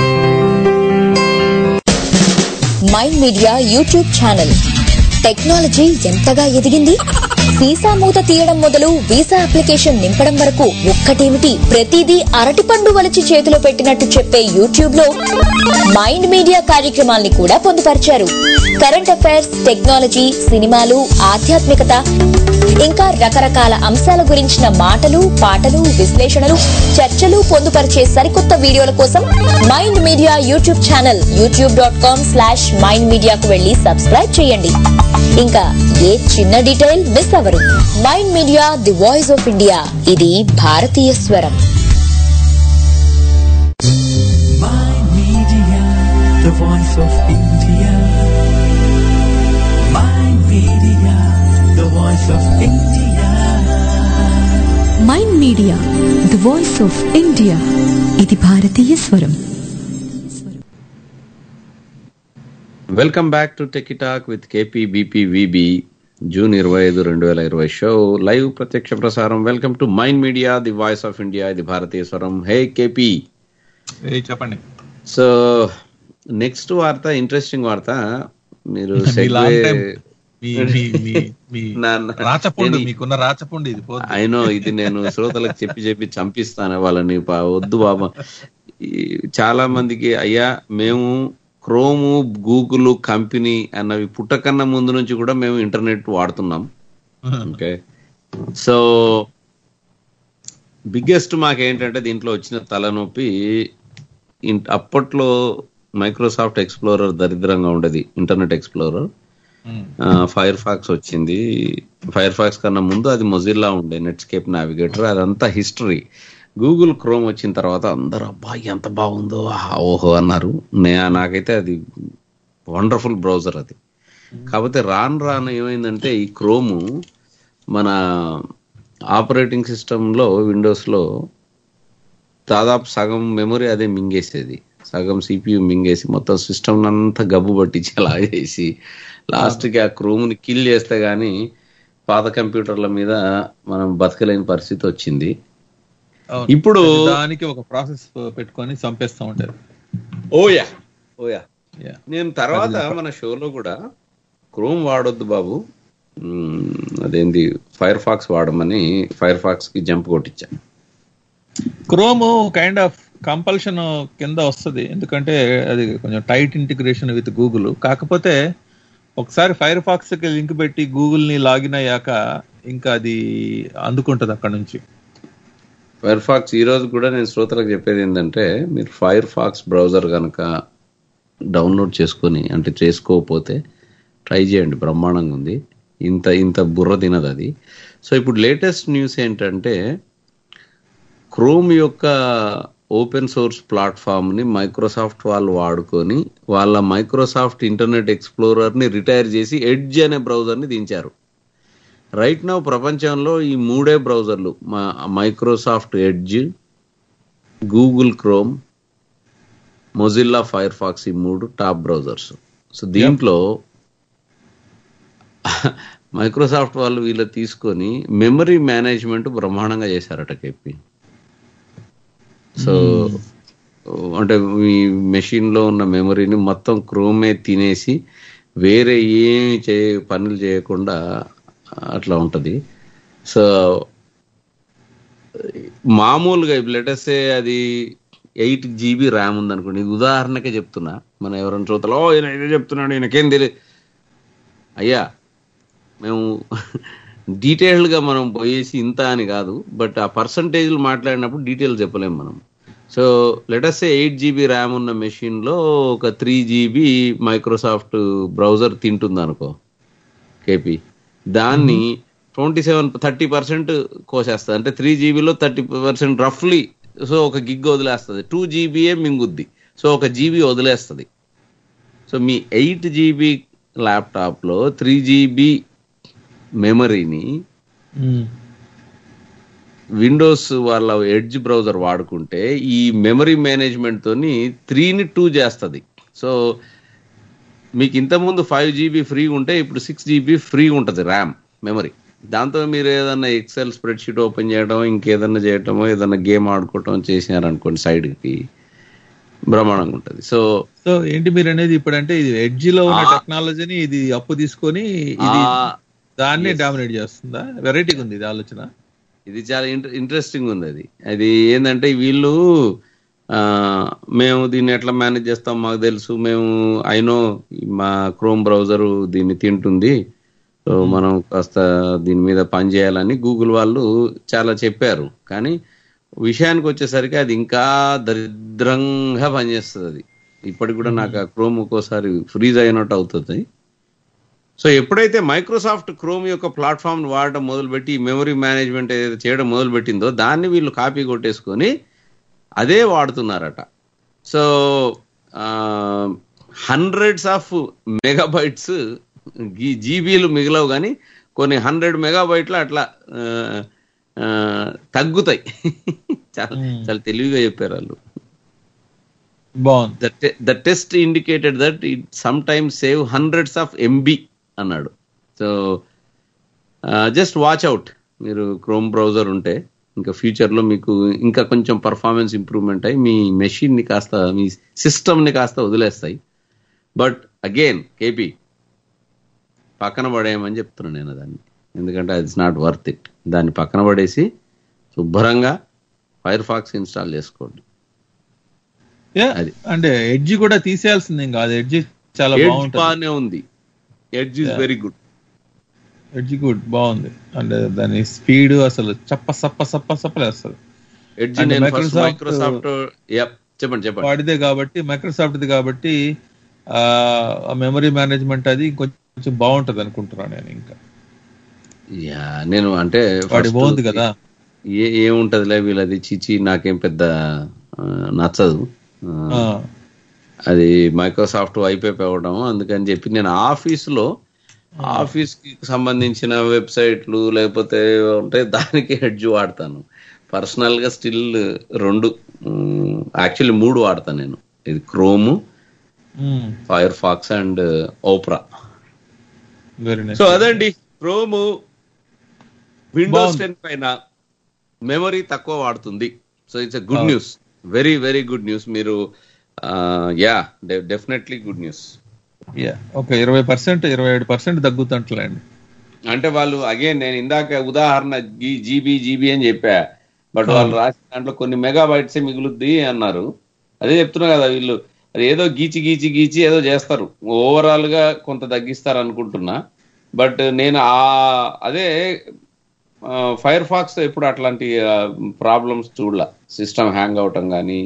Mind Media YouTube channel. Technology ఎంతగా ఎదిగింది, వీసా మూత తీయడం మొదలు వీసా అప్లికేషన్ నింపడం వరకు ఒక్కటేమిటి ప్రతిదీ అరటిపండు వలిచి చేతిలో పెట్టినట్టు చెప్పే యూట్యూబ్ లో మైండ్ మీడియా కార్యక్రమాల్ని కూడా పొందుపరిచారు. కరెంట్ అఫైర్స్, టెక్నాలజీ, సినిమాలు, ఆధ్యాత్మికత, ఇంకా రకరకాల అంశాల గురించిన మాటలు, పాటలు, విశ్లేషణలు, చర్చలు పొందుపరిచే సరికొత్త వీడియోల కోసం Mind Media YouTube channel YouTube dot com slash Mind మీడియాకు వెళ్లి సబ్స్క్రైబ్ చేయండి. ఇంకా ఏ చిన్న డీటెయిల్ మిస్ అవ్వరు. Mind media, the voice of India. ఇది భారతీయ స్వరం. Mind Media, the voice of India. Mind Media, the voice of India. Mind media, the voice of India. ఇది భారతీయ స్వరం. Welcome back to Tech Talk with KP BP VB. June ఇరవై ఐదు రెండు వేల ఇరవై షో లైవ్ ప్రత్యక్ష ప్రసారం. Welcome to mind media, the voice of India, ఇది భారతీయ స్వరం. హే కేపీ, చెప్పండి. సో నెక్స్ట్ వార్త ఇంట్రెస్టింగ్ వార్త. మీరు అయినో ఇది నేను శ్రోతలకు చెప్పి చెప్పి చంపిస్తాను వాళ్ళని. వద్దు బాబా, చాలా మందికి అయ్యా మేము క్రోము, గూగుల్ కంపెనీ అన్నవి పుట్టకన్నా ముందు నుంచి కూడా మేము ఇంటర్నెట్ వాడుతున్నాం. ఓకే, సో బిగ్గెస్ట్ మాకేంటంటే దీంట్లో వచ్చిన తలనొప్పి, అప్పట్లో మైక్రోసాఫ్ట్ ఎక్స్ప్లోరర్ దరిద్రంగా ఉండేది. ఇంటర్నెట్ ఎక్స్ప్లోరర్, ఫైర్ ఫాక్స్ వచ్చింది. ఫైర్ ఫాక్స్ కన్నా ముందు అది మొజిల్లా ఉండే, నెట్స్కేప్ నావిగేటర్, అదంతా హిస్టరీ. గూగుల్ క్రోమ్ వచ్చిన తర్వాత అందరూ అబ్బా ఎంత బాగుందో ఓహో అన్నారు. నాకైతే అది వండర్ఫుల్ బ్రౌజర్ అది. కాకపోతే రాను రాను ఏమైందంటే ఈ క్రోము మన ఆపరేటింగ్ సిస్టంలో, విండోస్లో దాదాపు సగం మెమొరీ అదే మింగేసేది, సగం సిపియు మింగేసి మొత్తం సిస్టమ్ అంతా గబ్బు పట్టించి అలా చేసి లాస్ట్కి ఆ క్రోమ్ని కిల్ చేస్తే గానీ పాత కంప్యూటర్ల మీద మనం బతకలేని పరిస్థితి వచ్చింది. ఇప్పుడు దానికి ఒక ప్రాసెస్ పెట్టుకొని చంపేస్తూ ఉంటారు. ఓయా ఓయా నేను తర్వాత మన షోలో కూడా క్రోమ్ వాడొద్దు బాబు, అదేంది ఫైర్ ఫాక్స్ వాడమని ఫైర్ ఫాక్స్ కి జంప్ కొట్టించాను. క్రోమ్ కైండ్ ఆఫ్ కంపల్షన్ కింద వస్తుంది, ఎందుకంటే అది కొంచెం టైట్ ఇంటిగ్రేషన్ విత్ గూగుల్. కాకపోతే ఒకసారి ఫైర్ ఫాక్స్ కి లింక్ పెట్టి గూగుల్ ని లాగిన్ అయ్యాక ఇంకా అది అందుకుంటది అక్కడ నుంచి. ఫైర్ ఫాక్స్ ఈ రోజు కూడా నేను శ్రోతలకు చెప్పేది ఏంటంటే, మీరు ఫైర్ ఫాక్స్ బ్రౌజర్ కనుక డౌన్లోడ్ చేసుకొని అంటే చేసుకోకపోతే ట్రై చేయండి, బ్రహ్మాండంగా ఉంది. ఇంత ఇంత బుర్ర తినదు అది. సో ఇప్పుడు లేటెస్ట్ న్యూస్ ఏంటంటే, క్రోమ్ యొక్క ఓపెన్ సోర్స్ ప్లాట్ఫామ్ ని మైక్రోసాఫ్ట్ వాళ్ళు వాడుకొని వాళ్ళ మైక్రోసాఫ్ట్ ఇంటర్నెట్ ఎక్స్ప్లోరర్ ని రిటైర్ చేసి ఎడ్జ్ అనే బ్రౌజర్ ని దించారు. రైట్ నౌ ప్రపంచంలో ఈ మూడే బ్రౌజర్లు, Microsoft Edge, Google Chrome, Mozilla Firefox, ఈ మూడు టాప్ బ్రౌజర్స్. సో దీంట్లో మైక్రోసాఫ్ట్ వాళ్ళు వీళ్ళు తీసుకొని మెమరీ మేనేజ్మెంట్ బ్రహ్మాండంగా చేశారట కేపీ. సో అంటే మీ మెషిన్ లో ఉన్న మెమరీని మొత్తం క్రోమే తినేసి వేరే ఏమి చే పనులు చేయకుండా అట్లా ఉంటది. సో మామూలుగా లెటెస్ట్ అది ఎయిట్ జీబీ ర్యామ్ ఉంది అనుకోండి, ఉదాహరణకే చెప్తున్నా, మన ఎవరైనా చూతలో ఈయన ఇదే చెప్తున్నాడు ఈయనకేం తెలియదు అయ్యా, మేము డీటెయిల్డ్గా మనం పోయేసి ఇంత అని కాదు, బట్ ఆ పర్సంటేజ్లు మాట్లాడినప్పుడు డీటెయిల్స్ చెప్పలేము మనం. So latest eight GB RAM ఉన్న మెషిన్లో ఒక త్రీ జీబీ మైక్రోసాఫ్ట్ బ్రౌజర్ తింటుంది అనుకో కేపీ, దాన్ని ట్వంటీ సెవెన్ థర్టీ పర్సెంట్ కోసేస్తుంది. అంటే త్రీ జీబీలో థర్టీ పర్సెంట్ రఫ్లీ, సో ఒక గిగ్ వదిలేస్తుంది. టూ జీబీయే మింగుద్ది, సో ఒక జీబీ వదిలేస్తుంది. సో మీ ఎయిట్ జీబీ ల్యాప్టాప్లో త్రీ జీబీ మెమరీని విండోస్ వాళ్ళ ఎడ్జ్ బ్రౌజర్ వాడుకుంటే ఈ మెమరీ మేనేజ్మెంట్ తోని త్రీని టూ చేస్తుంది. సో మీకు ఇంతకుముందు ఫైవ్ జీబీ ఫ్రీ ఉంటే ఇప్పుడు సిక్స్ జీబీ ఫ్రీ ఉంటుంది ర్యామ్ మెమరీ. దాంతో మీరు ఏదన్నా ఎక్సెల్ స్ప్రెడ్ షీట్ ఓపెన్ చేయడం, ఇంకేదన్నా చేయటమో, ఏదన్నా గేమ్ ఆడుకోవటం చేసినారనుకోండి సైడ్కి, బ్రహ్మాండంగా ఉంటుంది. సో సో ఏంటి మీరు అనేది ఇప్పుడు అంటే ఇది ఎడ్జ్ లో ఉన్న టెక్నాలజీని ఇది అప్పు తీసుకొని ఇది దాన్ని డామినేట్ చేస్తుందా? వెరైటీగా ఉంది ఇది ఆలోచన. ఇది చాలా ఇంట్రెస్టింగ్ ఉంది. అది అది ఏంటంటే వీళ్ళు మేము దీన్ని ఎట్లా మేనేజ్ చేస్తాం మాకు తెలుసు, మేము అయినో మా క్రోమ్ బ్రౌజర్ దీన్ని తింటుంది, సో మనం కాస్త దీని మీద పని చేయాలని గూగుల్ వాళ్ళు చాలా చెప్పారు. కానీ విషయానికి వచ్చేసరికి అది ఇంకా దరిద్రంగా పనిచేస్తుంది. అది ఇప్పటికి కూడా నాకు ఆ క్రోమ్ ఒక్కోసారి ఫ్రీజ్ అయినట్టు అవుతుంది. సో ఎప్పుడైతే మైక్రోసాఫ్ట్ క్రోమ్ యొక్క ప్లాట్ఫామ్ వాడటం మొదలుపెట్టి మెమరీ మేనేజ్మెంట్ ఏదైతే చేయడం మొదలు పెట్టిందో దాన్ని వీళ్ళు కాపీ కొట్టేసుకొని అదే వాడుతున్నారట. సో హండ్రెడ్స్ ఆఫ్ మెగాబైట్స్ జీబీలు మిగలవు, కానీ కొన్ని హండ్రెడ్ మెగాబైట్లు అట్లా తగ్గుతాయి. చాలా చాలా తెలివిగా చెప్పారు వాళ్ళు. The test indicated that it sometimes save hundreds of MB అన్నాడు. సో జస్ట్ వాచ్ అవుట్, మీరు క్రోమ్ బ్రౌజర్ ఉంటే ఇంకా ఫ్యూచర్లో మీకు ఇంకా కొంచెం పర్ఫార్మెన్స్ ఇంప్రూవ్మెంట్ అయ్యి మీ మెషిన్ని కాస్త మీ సిస్టమ్ని కాస్త వదిలేస్తాయి. బట్ అగైన్ కేపీ పక్కన పడేయమని చెప్తున్నాను నేను దాన్ని, ఎందుకంటే ఇట్స్ నాట్ వర్త్ ఇట్. దాన్ని పక్కన పడేసి శుభ్రంగా ఫైర్ ఫాక్స్ ఇన్స్టాల్ చేసుకోండి. అది అంటే ఎడ్జ్ కూడా తీసేయాల్సిందేం కాదు, ఎడ్జ్ చాలా బాగానే ఉంది. Edge is very good, Edge good బాగుంది. అంటే దాని స్పీడ్ అసలు చప్ప సప్ప సప్ప సప్పలేస్తుంది. ఎడ్జ్ మైక్రోసాఫ్ట్ చెప్పండి చెప్పండి వాడిదే కాబట్టి, మైక్రోసాఫ్ట్ ది కాబట్టి ఆ మెమరీ మేనేజ్మెంట్ అది కొంచెం బాగుంటది అనుకుంటున్నాను నేను. ఇంకా యా నేను అంటే బాగుంది కదా, ఏ ఏముంటదిలే వీళ్ళది చిచి నాకేం పెద్ద నచ్చదు అది మైక్రోసాఫ్ట్ వైపైపు అవ్వడం. అందుకని చెప్పి నేను ఆఫీసులో ఆఫీస్ కి సంబంధించిన వెబ్సైట్లు లేకపోతే ఉంటే దానికి ఎడ్జ్ వాడతాను. పర్సనల్ గా స్టిల్ రెండు, యాక్చువల్లీ మూడు వాడతాను నేను. ఇది Chrome, Firefox and Opera. So అదండి, క్రోమ్ విండోస్ టెన్ పైన మెమరీ తక్కువ వాడుతుంది. So it's a good news, very very good news. మీరు యా డెఫినెట్లీ గుడ్ న్యూస్. ఒక ఇరవై పర్సెంట్ ఇరవై ఏడు పర్సెంట్ తగ్గుతుంటలేండి. అంటే వాళ్ళు అగైన్ నేను ఇందాక ఉదాహరణ జీబీ జీబీ అని చెప్పా, బట్ వాళ్ళు రాసిన దాంట్లో కొన్ని మెగాబైట్సే మిగులుద్ది అన్నారు. అదే చెప్తున్నా కదా, వీళ్ళు అది ఏదో గీచి గీచి గీచి ఏదో చేస్తారు, ఓవరాల్ గా కొంత తగ్గిస్తారు అనుకుంటున్నా. బట్ నేను ఆ అదే ఫైర్ ఫాక్స్ ఎప్పుడు అట్లాంటి ప్రాబ్లమ్స్ చూడలా, సిస్టమ్ హ్యాంగ్ అవటం కానీ.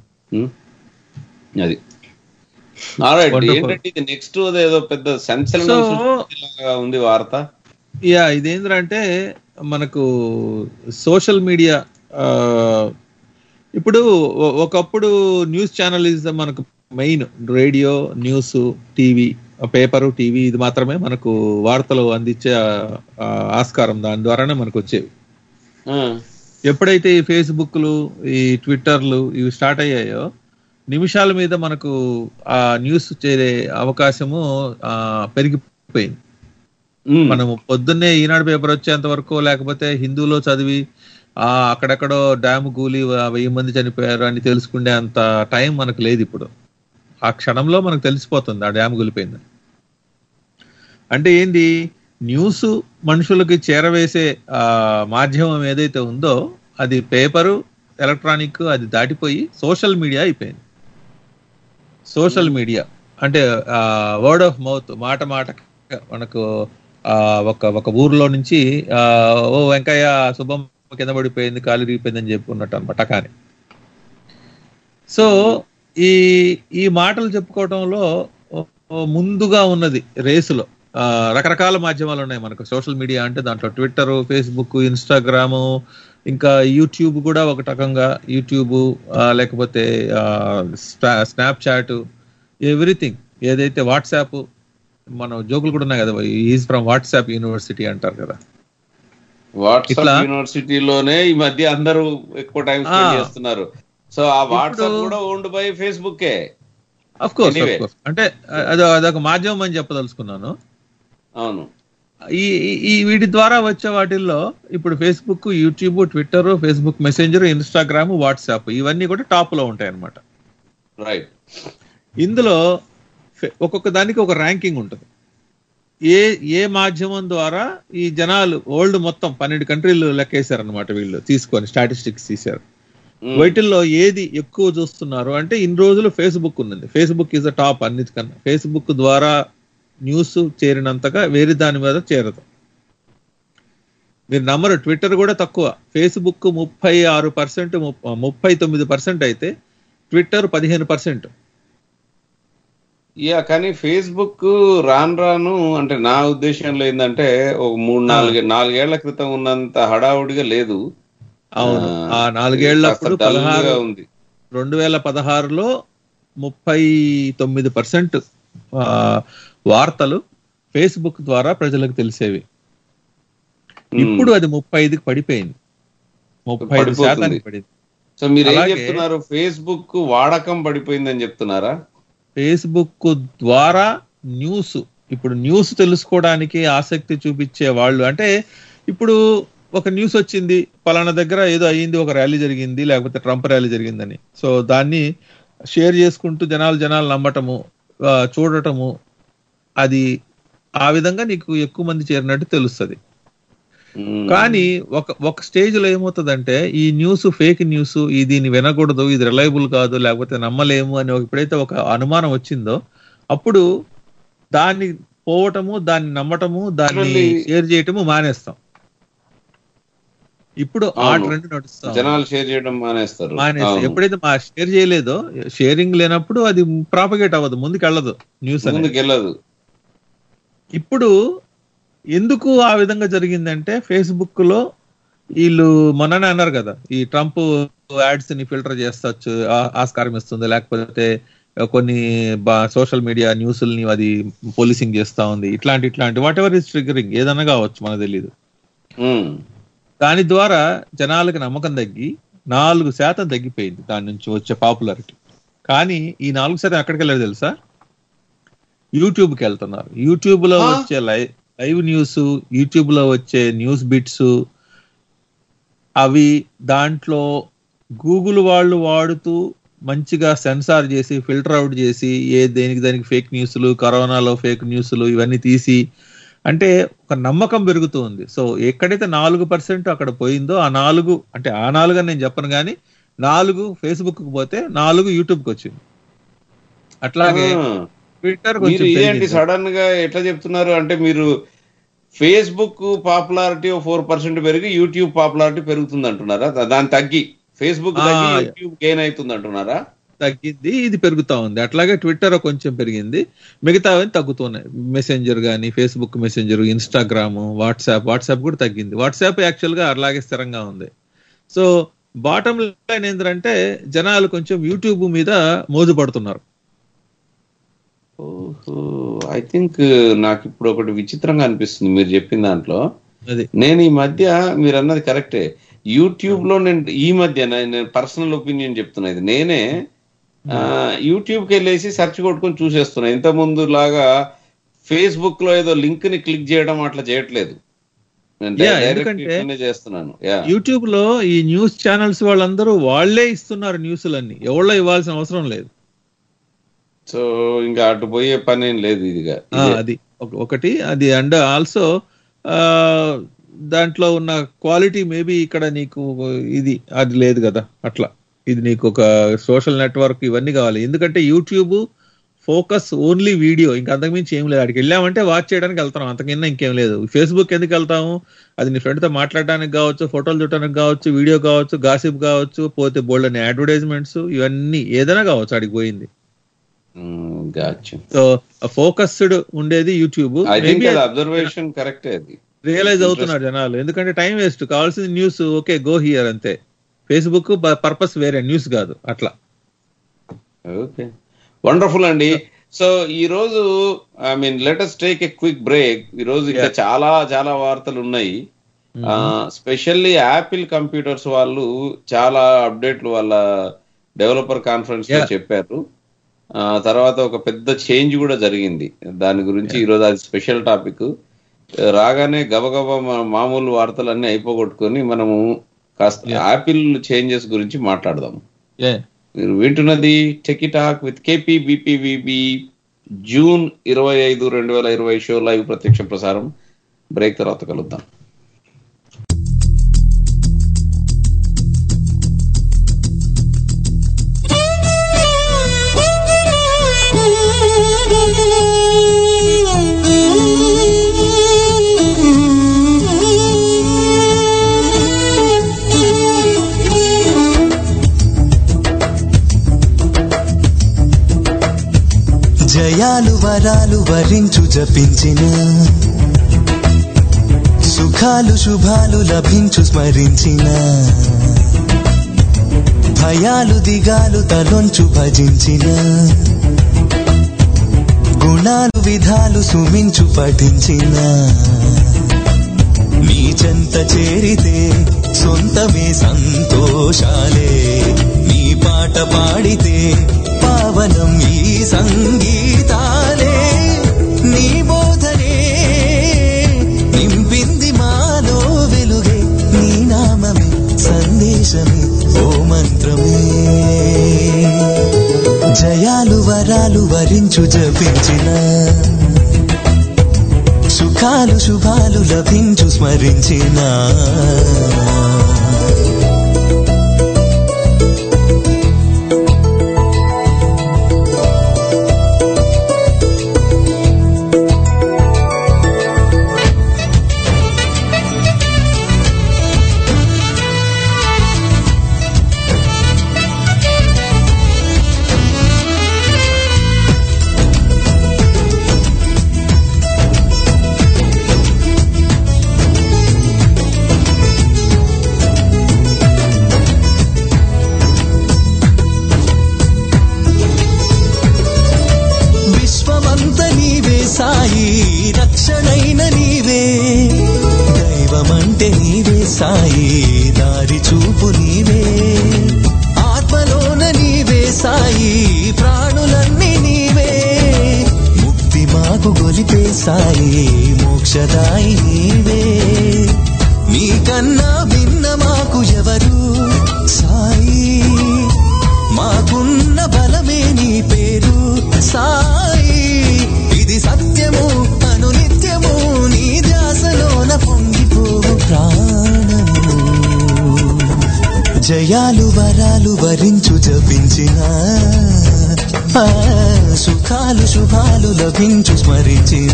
అది ఏంటంటే ఇది నెక్స్ట్ ఏదో పెద్ద సంచలనం ఉంది వార్త. యా ఇదేంటంటే మనకు సోషల్ మీడియా ఇప్పుడు ఒకప్పుడు న్యూస్ ఛానల్ ఇస్ మనకు main, radio, news, TV, paper, TV ఇది మాత్రమే మనకు వార్తలు అందించే ఆస్కారం, దాని ద్వారానే మనకు వచ్చేవి. ఎప్పుడైతే ఈ ఫేస్బుక్లు, ఈ ట్విట్టర్లు ఇవి స్టార్ట్ అయ్యాయో నిమిషాల మీద మనకు ఆ న్యూస్ చేరే అవకాశము ఆ పెరిగిపోయింది. మనము పొద్దున్నే ఈనాడు పేపర్ వచ్చేంత వరకు, లేకపోతే హిందూలో చదివి ఆ అక్కడెక్కడో డ్యామ్ కూలి వెయ్యి మంది చనిపోయారు అని తెలుసుకునే అంత టైం మనకు లేదు ఇప్పుడు. ఆ క్షణంలో మనకు తెలిసిపోతుంది ఆ డ్యామ్ కూలిపోయింది. అంటే ఏంది, న్యూస్ మనుషులకి చేరవేసే ఆ మాధ్యమం ఏదైతే ఉందో అది పేపరు, ఎలక్ట్రానిక్ అది దాటిపోయి సోషల్ మీడియా అయిపోయింది. సోషల్ మీడియా అంటే వర్డ్ ఆఫ్ మౌత్, మాట మాట మనకు ఆ ఒక ఒక ఊర్లో నుంచి ఆ ఓ వెంకయ్య శుభం కింద పడిపోయింది, కాలు రిగిపోయింది అని చెప్పుకున్నట్టు అనమాట. కానీ సో ఈ ఈ మాటలు చెప్పుకోవటంలో ముందుగా ఉన్నది రేసులో రకరకాల మాధ్యమాలు ఉన్నాయి మనకు. సోషల్ మీడియా అంటే దాంట్లో ట్విట్టర్, ఫేస్బుక్, ఇన్స్టాగ్రాము, ఇంకా యూట్యూబ్ కూడా ఒక రకంగా, యూట్యూబ్ లేకపోతే స్నాప్చాట్, ఎవ్రీథింగ్ ఏదైతే వాట్సాప్, మన జోకులు కూడా ఉన్నాయి కదా, ఈజ్ ఫ్రమ్ వాట్సాప్ యూనివర్సిటీ అంటారు కదా. వాట్సాప్ యూనివర్సిటీలోనే ఈ మధ్య అందరూ ఎక్కువ టైం స్పెండ్ చేస్తున్నారు. సో ఆ వాట్సాప్ కూడా owned by Facebook. Of course అంటే అది అదొక మాధ్యమం అని చెప్పదలుచుకున్నాను. అవును, ఈ ఈ వీటి ద్వారా వచ్చే వాటిల్లో ఇప్పుడు Facebook, YouTube, Twitter, Facebook Messenger, Instagram, WhatsApp ఇవన్నీ కూడా టాప్ లో ఉంటాయి అన్నమాట. రైట్. ఇందులో ఒక్కొక్క దానికి ఒక ర్యాంకింగ్ ఉంటుంది. ఏ ఏ మాధ్యమం ద్వారా ఈ జనాలు వరల్డ్ మొత్తం పన్నెండు కంట్రీలు లెక్కేశారు అనమాట వీళ్ళు తీసుకొని, స్టాటిస్టిక్స్ తీశారు. వీటిల్లో ఏది ఎక్కువ చూస్తున్నారు అంటే ఇన్ని రోజులు ఫేస్బుక్ ఉన్నది. ఫేస్బుక్ ఈజ్ ద టాప్ అన్నిటికన్నా. ఫేస్బుక్ ద్వారా న్యూస్ చేరినంతగా వేరే దాని మీద చేరదు. మీరు నమ్మరు, ట్విట్టర్ కూడా తక్కువ. ఫేస్బుక్ ముప్పై ఆరు పర్సెంట్ ముప్పై తొమ్మిది పర్సెంట్ అయితే ట్విట్టర్ పదిహేను పర్సెంట్. యా, కానీ ఫేస్బుక్ రాను రాను అంటే నా ఉద్దేశంలో ఏంటంటే ఒక మూడు నాలుగు నాలుగేళ్ల క్రితం ఉన్నంత హడావుడిగా లేదు. అవును, ఆ నాలుగేళ్లప్పుడు పదహారు ఉంది. రెండు వేల పదహారులో ముప్పై తొమ్మిది పర్సెంట్ వార్తలు ఫేస్బుక్ ద్వారా ప్రజలకు తెలిసేవి. ఇప్పుడు అది ముప్పై ఐదుకి పడిపోయింది, ముప్పై ఐదు శాతానికి పడింది. సో మీరు ఏం చెప్తున్నారు, ఫేస్బుక్ వాడకం పడిపోయిందని చెప్తున్నారా? ఫేస్బుక్ ద్వారా న్యూస్, ఇప్పుడు న్యూస్ తెలుసుకోవడానికి ఆసక్తి చూపించే వాళ్ళు, అంటే ఇప్పుడు ఒక న్యూస్ వచ్చింది, పలానా దగ్గర ఏదో అయ్యింది, ఒక ర్యాలీ జరిగింది, లేకపోతే ట్రంప్ ర్యాలీ జరిగిందని, సో దాన్ని షేర్ చేసుకుంటూ జనాలు జనాలు నమ్మటము, చూడటము, అది ఆ విధంగా నీకు ఎక్కువ మంది చేరినట్టు తెలుస్తుంది. కానీ ఒక ఒక స్టేజ్ లో ఏమవుతుందంటే ఈ న్యూస్ ఫేక్ న్యూస్, ఇది దీన్ని వినకూడదు, ఇది రిలయబుల్ కాదు, లేకపోతే నమ్మలేము అని ఎప్పుడైతే ఒక అనుమానం వచ్చిందో అప్పుడు దాన్ని పోవటము, దాన్ని నమ్మటము, దాన్ని షేర్ చేయటము మానేస్తాం. ఇప్పుడు ఆ ట్రెండ్ నడుస్తాం, జనాలు షేర్ చేయడం మానేస్తారు. మానేస్తారు ఎప్పుడైతే మా షేర్ చేయలేదో, షేరింగ్ లేనప్పుడు అది ప్రాపగేట్ అవ్వదు, ముందుకు వెళ్ళదు, న్యూస్ ముందుకు వెళ్ళదు. ఇప్పుడు ఎందుకు ఆ విధంగా జరిగిందంటే ఫేస్బుక్ లో వీళ్ళు మొన్ననే అన్నారు కదా, ఈ ట్రంప్ యాడ్స్ ని ఫిల్టర్ చేస్తచ్చు ఆస్కారం ఇస్తుంది, లేకపోతే కొన్ని సోషల్ మీడియా న్యూస్ని అది పోలీసింగ్ చేస్తా ఉంది, ఇట్లాంటి ఇట్లాంటి వాట్ ఎవర్ ఇస్ ట్రిగరింగ్ ఏదన్నా కావచ్చు మనకు తెలియదు. దాని ద్వారా జనాలకి నమ్మకం తగ్గి నాలుగు శాతం తగ్గిపోయింది దాని నుంచి వచ్చే పాపులారిటీ. కానీ ఈ నాలుగు శాతం ఎక్కడికి వెళ్ళారు తెలుసా? యూట్యూబ్కి వెళ్తున్నారు. యూట్యూబ్ లో వచ్చే లైవ్ లైవ్ న్యూస్, యూట్యూబ్ లో వచ్చే న్యూస్ బిట్స్, అవి దాంట్లో గూగుల్ వాళ్ళు వాడుతూ మంచిగా సెన్సార్ చేసి ఫిల్టర్ అవుట్ చేసి ఏ దేనికి దానికి ఫేక్ న్యూస్లు, కరోనాలో ఫేక్ న్యూస్లు ఇవన్నీ తీసి అంటే ఒక నమ్మకం పెరుగుతూ ఉంది. సో ఎక్కడైతే నాలుగు పర్సెంట్ అక్కడ పోయిందో ఆ నాలుగు అంటే ఆ నాలుగు అని నేను చెప్పను కానీ నాలుగు ఫేస్బుక్ కు పోతే నాలుగు యూట్యూబ్ కి వచ్చింది. అట్లాగే ట్విట్టర్ ఏంటి సడన్ గా ఎట్లా చెప్తున్నారు అంటే మీరు ఫేస్బుక్ పాపులారిటీ ఫోర్ పర్సెంట్ పెరిగి యూట్యూబ్ పాపులారిటీ పెరుగుతుంది అంటున్నారా? దాని తగ్గి ఫేస్బుక్ తగ్గి యూట్యూబ్ గెయిన్ అవుతుంది అంటున్నారా? తగ్గింది, ఇది పెరుగుతా ఉంది. అట్లాగే ట్విట్టర్ కొంచెం పెరిగింది, మిగతావన్నీ తగ్గుతున్నాయి. మెసెంజర్ కానీ Facebook Messenger, Instagram, WhatsApp WhatsApp కూడా తగ్గింది. వాట్సాప్ యాక్చువల్ గా అలాగే స్థిరంగా ఉంది. సో బాటం లైన్ ఏంటంటే జనాలు కొంచెం యూట్యూబ్ మీద మోజు పడుతున్నారు. ఐ థింక్ నాకు ఇప్పుడు ఒకటి విచిత్రంగా అనిపిస్తుంది మీరు చెప్పిన దాంట్లో. నేను ఈ మధ్య మీరు అన్నది కరెక్టే, యూట్యూబ్ లో నేను ఈ మధ్య నేను పర్సనల్ ఒపీనియన్ చెప్తున్నా, ఇది నేనే యూట్యూబ్ కి వెళ్ళేసి సెర్చ్ కొట్టుకొని చూసేస్తున్నా. ఇంత ముందు లాగా ఫేస్బుక్ లో ఏదో లింక్ ని క్లిక్ చేయడం అట్లా చేయట్లేదు, చేస్తున్నాను. యూట్యూబ్ లో ఈ న్యూస్ ఛానల్స్ వాళ్ళందరూ వాళ్లే ఇస్తున్నారు న్యూస్లన్నీ, ఎవరో ఇవ్వాల్సిన అవసరం లేదు. సో ఇంకా అటు పోయే పని ఏం లేదు. ఇదిగా అది ఒకటి అది. అండ్ ఆల్సో దాంట్లో ఉన్న క్వాలిటీ మేబీ ఇక్కడ నీకు ఇది అది లేదు కదా, అట్లా ఇది నీకు ఒక సోషల్ నెట్వర్క్ ఇవన్నీ కావాలి. ఎందుకంటే యూట్యూబ్ ఫోకస్ ఓన్లీ వీడియో, ఇంకా అంతకుమించి ఏం లేదు. అక్కడికి వెళ్ళామంటే వాచ్ చేయడానికి వెళ్తాం, అంతకన్నా ఇంకేం లేదు. ఫేస్బుక్ ఎందుకు వెళ్తాము? అది నీ ఫ్రెండ్ తో మాట్లాడడానికి కావచ్చు, ఫోటోలు చూడడానికి కావచ్చు, వీడియో కావచ్చు, గాసిప్ కావచ్చు, పోతే బోల్డ్ అని అడ్వర్టైజ్మెంట్స్ ఇవన్నీ ఏదైనా కావచ్చు అడిగి పోయింది. సో ఫోకస్డ్ ఉండేది యూట్యూబ్. అబ్జర్వేషన్ కరెక్టే, అది రియలైజ్ అవుతున్నారు జనాలు. ఎందుకంటే టైం వేస్ట్, కావాల్సిన న్యూస్ ఓకే గో హియర్ అంతే. ఫేస్బుక్ పర్పస్ వేరే, న్యూస్ కాదు అట్లా. ఓకే, వండర్ఫుల్ అండి. సో ఈ రోజు I mean let us take a quick break. ఈ రోజు ఇంకా చాలా చాలా వార్తలు ఉన్నాయి. స్పెషల్లీ యాపిల్ కంప్యూటర్స్ వాళ్ళు చాలా అప్డేట్లు వాళ్ళ డెవలపర్ కాన్ఫరెన్స్ లో చెప్పారు. తర్వాత ఒక పెద్ద చేంజ్ కూడా జరిగింది, దాని గురించి ఈరోజు అది స్పెషల్ టాపిక్. రాగానే గబగబా మామూలు వార్తలన్నీ అయిపోగొట్టుకొని మనము కాస్త యాపిల్ చేంజెస్ గురించి మాట్లాడదాం. మీరు వింటున్నది Techie Talk with KP BP VB June ఇరవై ఐదు రెండు వేల ఇరవై షో లైవ్ ప్రత్యక్ష ప్రసారం. బ్రేక్ తర్వాత కలుద్దాం. జయాలు వరాలు వరించు జపించిన, సుఖాలు శుభాలు లభించు స్మరించిన, భయాలు దిగాలు తలొంచు భజించిన, గుణాలు విధాలు సుమించు పఠించిన, నీ చెంత చేరితే సొంతమే సంతోషాలే, నీ పాట పాడితే పావనం ఈ సంగీతాలే, నీ బోధనే నింపింది మాలో వెలుగే, నీ నామమే సందేశమే ఓ మంత్రమే. జయాలు వరాలు వరించు జపించిన, సుఖాలు శుభాలు లభించు స్మరించిన, సాయి రక్షణైన నీవే, దైవమంటే నీవే సాయి, దారి చూపు నీవే, ఆత్మలోన నీవే సాయి, ప్రాణులన్నీ నీవే, ముక్తి మాకు గొలిపే సాయి, మోక్షదాయి నీవే, నీకన్నా భిన్న మాకు ఎవరు సాయి, మాకున్న బలమే నీ పేరు సాయి, ఇది సత్యము అనునిత్యము నీ జయాలు వరాలు వరించు జపించిన ఆ, సుఖాలు శుభాలు లభించు స్మరించిన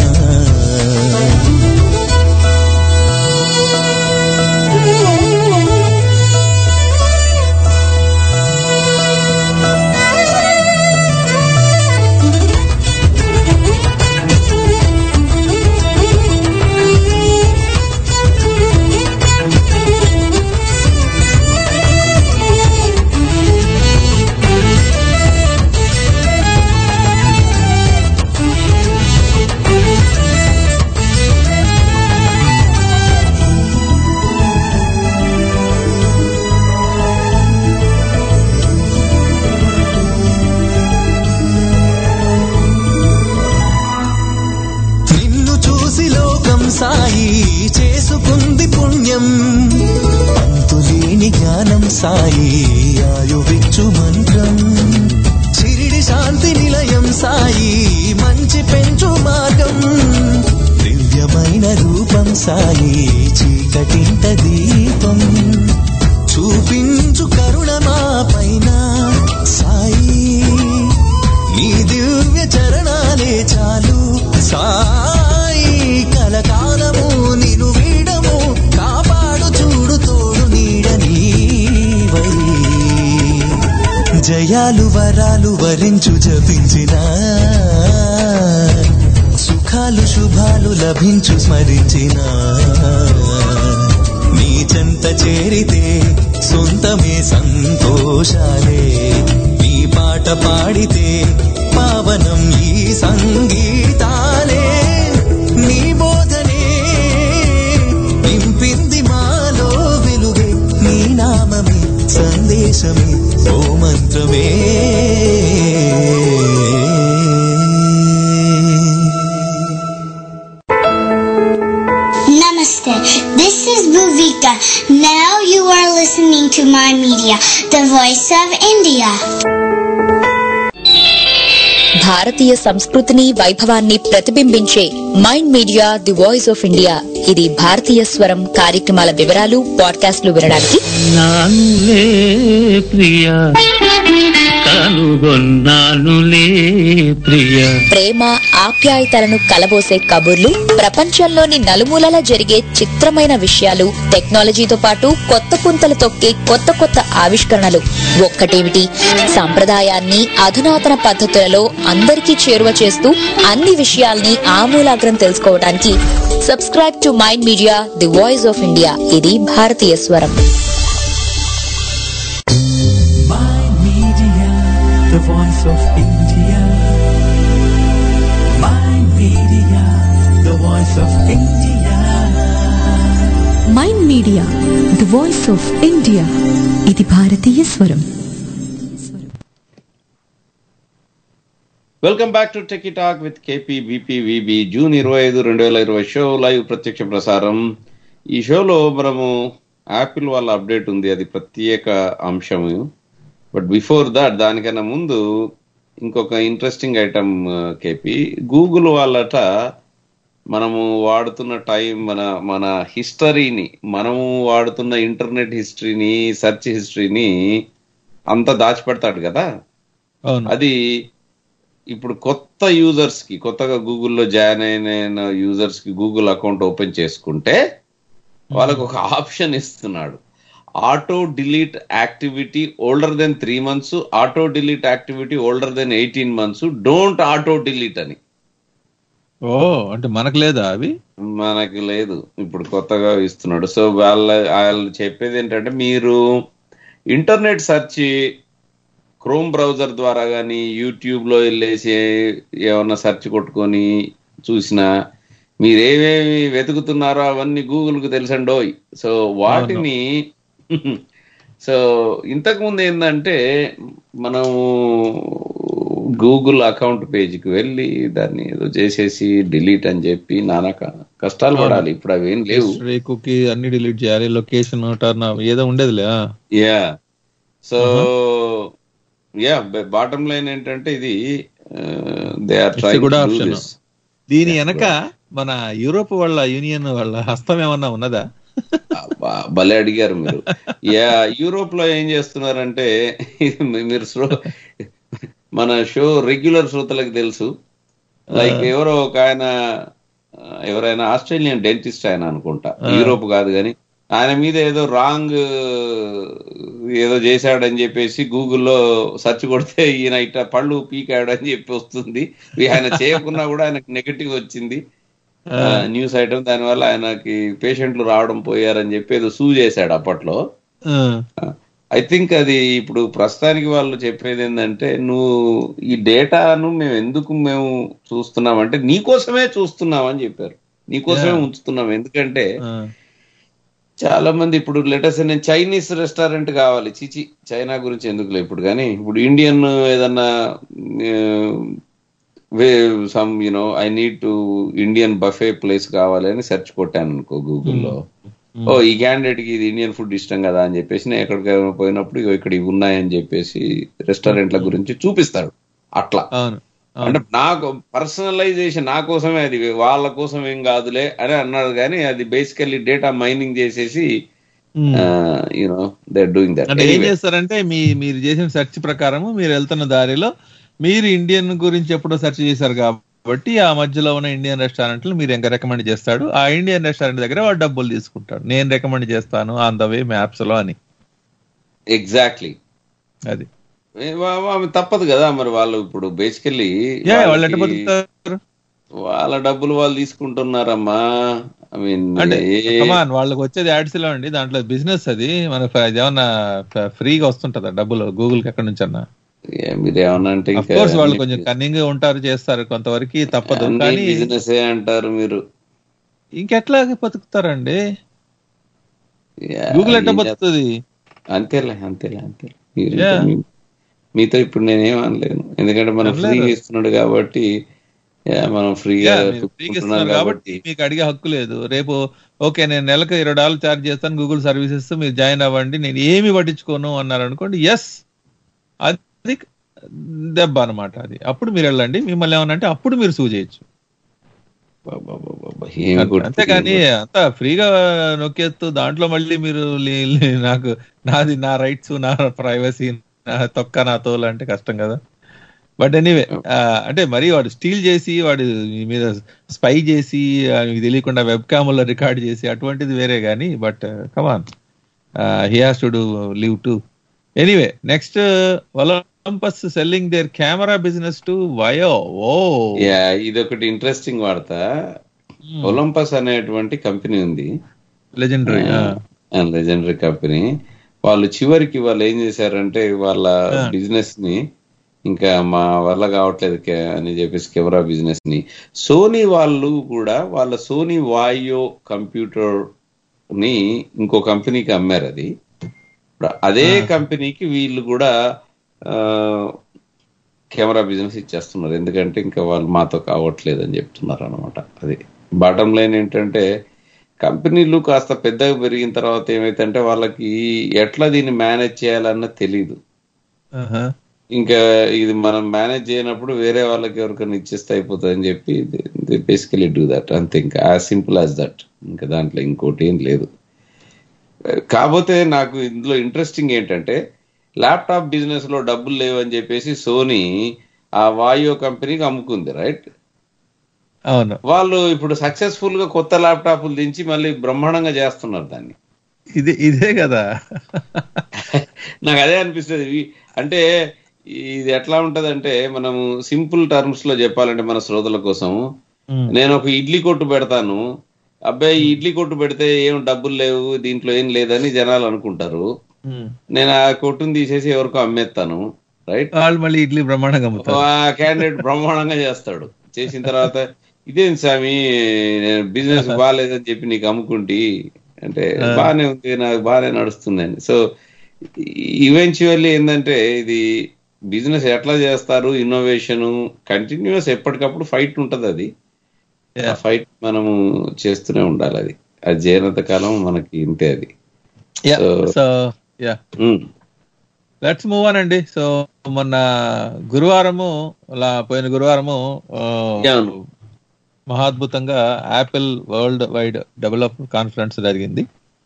సాయి చేసుకుంది పుణ్యం అంతులేని జ్ఞానం సాయి ఆయువిచ్చు మంత్రం షిరిడి శాంతి నిలయం సాయి మంచి పెంచు మార్గం దివ్యమైన రూపం సాయి చీకటింట దీపం చూపించు కరుణ మా పైన సాయి నీ దివ్య చరణాలే చాలు సాయి కలకాలము నిను వీడము కాపాడు చూడు తోడు నీడ నీవై జయాలు వరాలు వరించు జపించిన సుఖాలు శుభాలు లభించు స్మరించిన నీ చెంత చేరితే సొంతమే సంతోషాలే నీ పాట పాడితే పావనం ఈ సంగీతాలే నీ బోధనే నింపింది మాలో వెలుగే నీ నామమే సందేశమే ఓ మంత్రమే Namaste. This is Bhuvika. Now you are listening to My Media, the voice of India. భారతీయ సంస్కృతిని వైభవాన్ని ప్రతిబింబించే Mind media the voice of India ఇది భారతీయ స్వరం కార్యక్రమాల వివరాలు పాడ్కాస్ట్లు వినడానికి నానులే ప్రియా కనుగొన్నానులే ప్రియా ప్రేమ ఆప్యాయతలను కలబోసే కబుర్లు ప్రపంచంలోని నలుమూలలా జరిగే చిత్రమైన విషయాలు టెక్నాలజీతో పాటు కొత్త పుంతలు తొక్కే కొత్త కొత్త ఆవిష్కరణలు ఒక్కటేమిటి సంప్రదాయాన్ని అధునాతన పద్ధతులలో అందరికీ చేరువ చేస్తూ అన్ని విషయాల్ని ఆమూలాగ్రం తెలుసుకోవడానికి subscribe to mind media the voice of India ఇది భారతీయ స్వరం. The voice of India. My media, the voice of India. Mind media the voice of India ఇది భారతీయ స్వరం. Welcome back to Techie Talk with KP BP VB June ఇరవై ఐదు రెండు వేల ఇరవై షో లైవ్ ప్రత్యక్ష ప్రసారం. ఈ షోలో మనము యాపిల్ వాళ్ళ అప్డేట్ ఉంది, అది ప్రత్యేక అంశము. బట్ బిఫోర్ దాట్ దానికన్నా ముందు ఇంకొక ఇంట్రెస్టింగ్ ఐటమ్ కేపీ, గూగుల్ వాళ్ళట మనము వాడుతున్న టైం మన మన హిస్టరీని మనము వాడుతున్న ఇంటర్నెట్ హిస్టరీని సెర్చ్ హిస్టరీని అంతా దాచిపెడతాడు కదా. అది ఇప్పుడు కొత్త యూజర్స్ కి, కొత్తగా గూగుల్లో జాయిన్ అయిన యూజర్స్ కి గూగుల్ అకౌంట్ ఓపెన్ చేసుకుంటే వాళ్ళకు ఒక ఆప్షన్ ఇస్తున్నాడు, auto delete activity older than three months, auto delete activity older than eighteen months, don't auto delete అని. ఓ అంటే మనకు లేదా అవి? మనకి లేదు, ఇప్పుడు కొత్తగా ఇస్తున్నాడు. సో వాళ్ళ వాళ్ళు చెప్పేది ఏంటంటే, మీరు ఇంటర్నెట్ సెర్చ్ క్రోమ్ బ్రౌజర్ ద్వారా కానీ యూట్యూబ్ లో వెళ్ళేసి ఏమన్నా సెర్చ్ కొట్టుకొని చూసినా మీరు ఏమేమి వెతుకుతున్నారో అవన్నీ గూగుల్ కు తెలుసండోయ్. సో వాటిని సో ఇంతకు ముందు ఏంటంటే, మనము గూగుల్ అకౌంట్ పేజీకి వెళ్ళి దాన్ని ఏదో చేసేసి డిలీట్ అని చెప్పి నానా కష్టాలు పడాలి. ఇప్పుడు అవి ఏం లేవు, కుకీ అన్ని డిలీట్ చేయాలి, లొకేషన్ టర్న్ ఏదో ఉండేదిలే. Yeah so yeah bottom line ఏంటంటే ఇది they are trying to do this. దీని వెనక మన యూరోప్ వాళ్ళ యూనియన్ వాళ్ళ హస్తం ఏమన్నా ఉన్నదా? భలే అడిగారు మీరు. యా యూరోప్ లో ఏం చేస్తున్నారంటే మీరు మన షో రెగ్యులర్ శ్రోతలకు తెలుసు, లైక్ ఎవరో ఒక ఆయన ఎవరైనా ఆస్ట్రేలియన్ డెంటిస్ట్ ఆయన అనుకుంటా, యూరోప్ కాదు కానీ ఆయన మీద ఏదో రాంగ్ ఏదో చేశాడని చెప్పేసి గూగుల్లో సెర్చ్ కొడితే ఈయన ఇట్లా పళ్ళు పీకాడు అని చెప్పి వస్తుంది. ఆయన చేయకున్నా కూడా ఆయనకు నెగటివ్ వచ్చింది న్యూస్ ఐటమ్. దానివల్ల ఆయనకి పేషెంట్లు రావడం పోయారని చెప్పి ఏదో సూ చేశాడు అప్పట్లో. ఐ థింక్ అది ఇప్పుడు ప్రస్తుతానికి వాళ్ళు చెప్పేది ఏంటంటే, నువ్వు ఈ డేటాను మేము ఎందుకు మేము చూస్తున్నామంటే నీకోసమే చూస్తున్నాం అని చెప్పారు, నీకోసమే ఉంచుతున్నాం. ఎందుకంటే చాలా మంది ఇప్పుడు లెటర్స్ నేను చైనీస్ రెస్టారెంట్ కావాలి, చిచి చైనా గురించి ఎందుకులే ఇప్పుడు, కానీ ఇప్పుడు ఇండియన్ ఏదన్నా some you know I need to Indian buffet place కావాలి అని సెర్చ్ కొట్టాను అనుకో గూగుల్లో, ఓ ఈ క్యాండిడేట్ కి ఇది ఇండియన్ ఫుడ్ ఇష్టం కదా అని చెప్పేసి నేను ఎక్కడికైనా పోయినప్పుడు ఇక్కడ ఇవి ఉన్నాయని చెప్పేసి రెస్టారెంట్ల గురించి చూపిస్తాడు. అట్లా అంటే నాకు పర్సనలైజేషన్ నా కోసమే, అది వాళ్ళ కోసం ఏం కాదులే అని అన్నాడు. కానీ అది బేసికల్లీ డేటా మైనింగ్ చేసేసి you know they are doing that. ఏం చేస్తారంటే మీ మీరు చేసిన సెర్చ్ ప్రకారం మీరు వెళ్తున్న దారిలో మీరు ఇండియన్ గురించి ఎప్పుడో సెర్చ్ చేశారు కాబట్టి ఆ మధ్యలో ఉన్న ఇండియన్ రెస్టారెంట్లు మీరు ఇంకా రికమెండ్ చేస్తాడు. ఆ ఇండియన్ రెస్టారెంట్ దగ్గర వాడు డబ్బులు తీసుకుంటాడు, నేను రికమెండ్ చేస్తాను ఆన్ ద వే మ్యాప్స్ లో అని. ఎగ్జాక్ట్లీ, అది తప్పదు కదా మరి. వాళ్ళు ఇప్పుడు బేసికల్లీ వాళ్ళ డబ్బులు వాళ్ళు తీసుకుంటున్నారమ్మా. ఐ మీన్ వాళ్ళకి వచ్చేది యాడ్స్ లో అండి, దాంట్లో బిజినెస్ అది మన ఏమన్నా ఫ్రీగా వస్తుంటదా డబ్బులు గూగుల్ కి ఎక్కడి నుంచి అన్నా? మీరేమన్నా అంటే వాళ్ళు కొంచెం కన్నింగ్ గా ఉంటారు, చేస్తారు కొంతవరకు, తప్పదు. కానీ బిజినెస్ అంటారు మీరు, ఇంకెట్లా బతుకుతారండి? గూగుల్ ఎట్లా బతుకుతుంది? అంతేలే అంతేలే అంతే. మీతో ఇప్పుడు నేనేం అనలేను, ఎందుకంటే మనం ఫ్రీగా ఇస్తున్నాడు కాబట్టి, మనం ఫ్రీగా కాబట్టి మీకు అడిగే హక్కు లేదు. రేపు ఓకే నేను నెలకు ఇరవై డాలర్లు ఛార్జ్ చేస్తాను గూగుల్ సర్వీసెస్, మీరు జాయిన్ అవ్వండి, నేను ఏమి పట్టించుకోను అన్నారు అనుకోండి, ఎస్ అది దెబ్బ అనమాట. అది అప్పుడు మీరు వెళ్ళండి, మిమ్మల్ని ఏమన్నా అప్పుడు మీరు సూ చేయొచ్చు. అంతేగాని అంత ఫ్రీగా నొక్కేస్తూ దాంట్లో మళ్ళీ మీరు నాకు నాది నా రైట్స్ నా ప్రైవసీ నా తొక్క నా తోలు అంటే కష్టం కదా. బట్ ఎనీవే అంటే మరి వాడు స్టీల్ చేసి వాడు మీద స్పై చేసి మీకు తెలియకుండా వెబ్ క్యామ్లో రికార్డ్ చేసి అటువంటిది వేరే కానీ, but come on he has to do live to. Anyway next, Olympus selling their camera business to VAIO. ఓ ఇదొకటి ఇంట్రెస్టింగ్ వార్త. ఒలంపస్ అనేటువంటి కంపెనీ ఉంది, లెజెండరీ లెజెండరీ కంపెనీ. వాళ్ళు చివరికి వాళ్ళు ఏం చేశారంటే వాళ్ళ బిజినెస్ ని ఇంకా మా వల్ల కావట్లేదు అని చెప్పేసి కెమెరా బిజినెస్ ని సోనీ వాళ్ళు కూడా వాళ్ళ సోనీ వాయో కంప్యూటర్ ని ఇంకో కంపెనీకి అమ్మారు. అది అదే కంపెనీకి వీళ్ళు కూడా కెమెరా బిజినెస్ ఇచ్చేస్తున్నారు, ఎందుకంటే ఇంకా వాళ్ళు మాతో కావట్లేదు అని చెప్తున్నారు అనమాట. అది బాటం లైన్ ఏంటంటే కంపెనీలు కాస్త పెద్దగా పెరిగిన తర్వాత ఏమైతే వాళ్ళకి ఎట్లా దీన్ని మేనేజ్ చేయాలన్న తెలీదు. ఇంకా ఇది మనం మేనేజ్ చేయనప్పుడు వేరే వాళ్ళకి ఎవరికైనా ఇచ్చేస్తే అయిపోతుంది అని చెప్పి బేసికలీ డూ దట్, అంతే. ఇంకా యాజ్ సింపుల్ యాజ్ దట్, ఇంకా దాంట్లో ఇంకోటి ఏం లేదు. కాకపోతే నాకు ఇందులో ఇంట్రెస్టింగ్ ఏంటంటే ల్యాప్టాప్ బిజినెస్ లో డబ్బులు లేవని చెప్పేసి సోనీ ఆ వాయో కంపెనీకి అమ్ముకుంది, రైట్? అవును. వాళ్ళు ఇప్పుడు సక్సెస్ఫుల్ గా కొత్త ల్యాప్టాప్లు దించి మళ్ళీ బ్రహ్మాండంగా చేస్తున్నారు దాన్ని. ఇది ఇదే కదా నాకు అదే అనిపిస్తుంది. అంటే ఇది ఎట్లా ఉంటదంటే మనము సింపుల్ టర్మ్స్ లో చెప్పాలంటే మన శ్రోతల కోసం, నేను ఒక ఇడ్లీ కొట్టు పెడతాను, అబ్బాయి ఇడ్లీ కొట్టు పెడితే ఏం డబ్బులు లేవు దీంట్లో ఏం లేదని జనాలు అనుకుంటారు. నేను ఆ కొట్టుని తీసేసి ఎవరికో అమ్మేస్తాను, రైట్? వాళ్ళు మళ్ళీ ఇడ్లీ బ్రహ్మాండంగా అమ్ముతారు. ఆ క్యాండిడేట్ బ్రహ్మాండంగా చేస్తాడు. చేసిన తర్వాత ఇదేం స్వామి నేను బిజినెస్ బాగాలేదని చెప్పి నీకు అమ్ముకుంటి అంటే బాగానే ఉంది, నాకు బాగానే నడుస్తుందండి. సో ఈవెన్చువల్లీ ఏంటంటే ఇది బిజినెస్ ఎట్లా చేస్తారు, ఇన్నోవేషన్ కంటిన్యూస్ ఎప్పటికప్పుడు ఫైట్ ఉంటది. అది ఆ ఫైట్ మనము చేస్తూనే ఉండాలి. అది అది చేయనంత కాలం మనకి ఇంతే. అది so yeah let's move on అండి. సో మొన్న గురువారము అలా పోయిన గురువారము మహాద్భుతంగా Apple worldwide develop conference జరిగింది.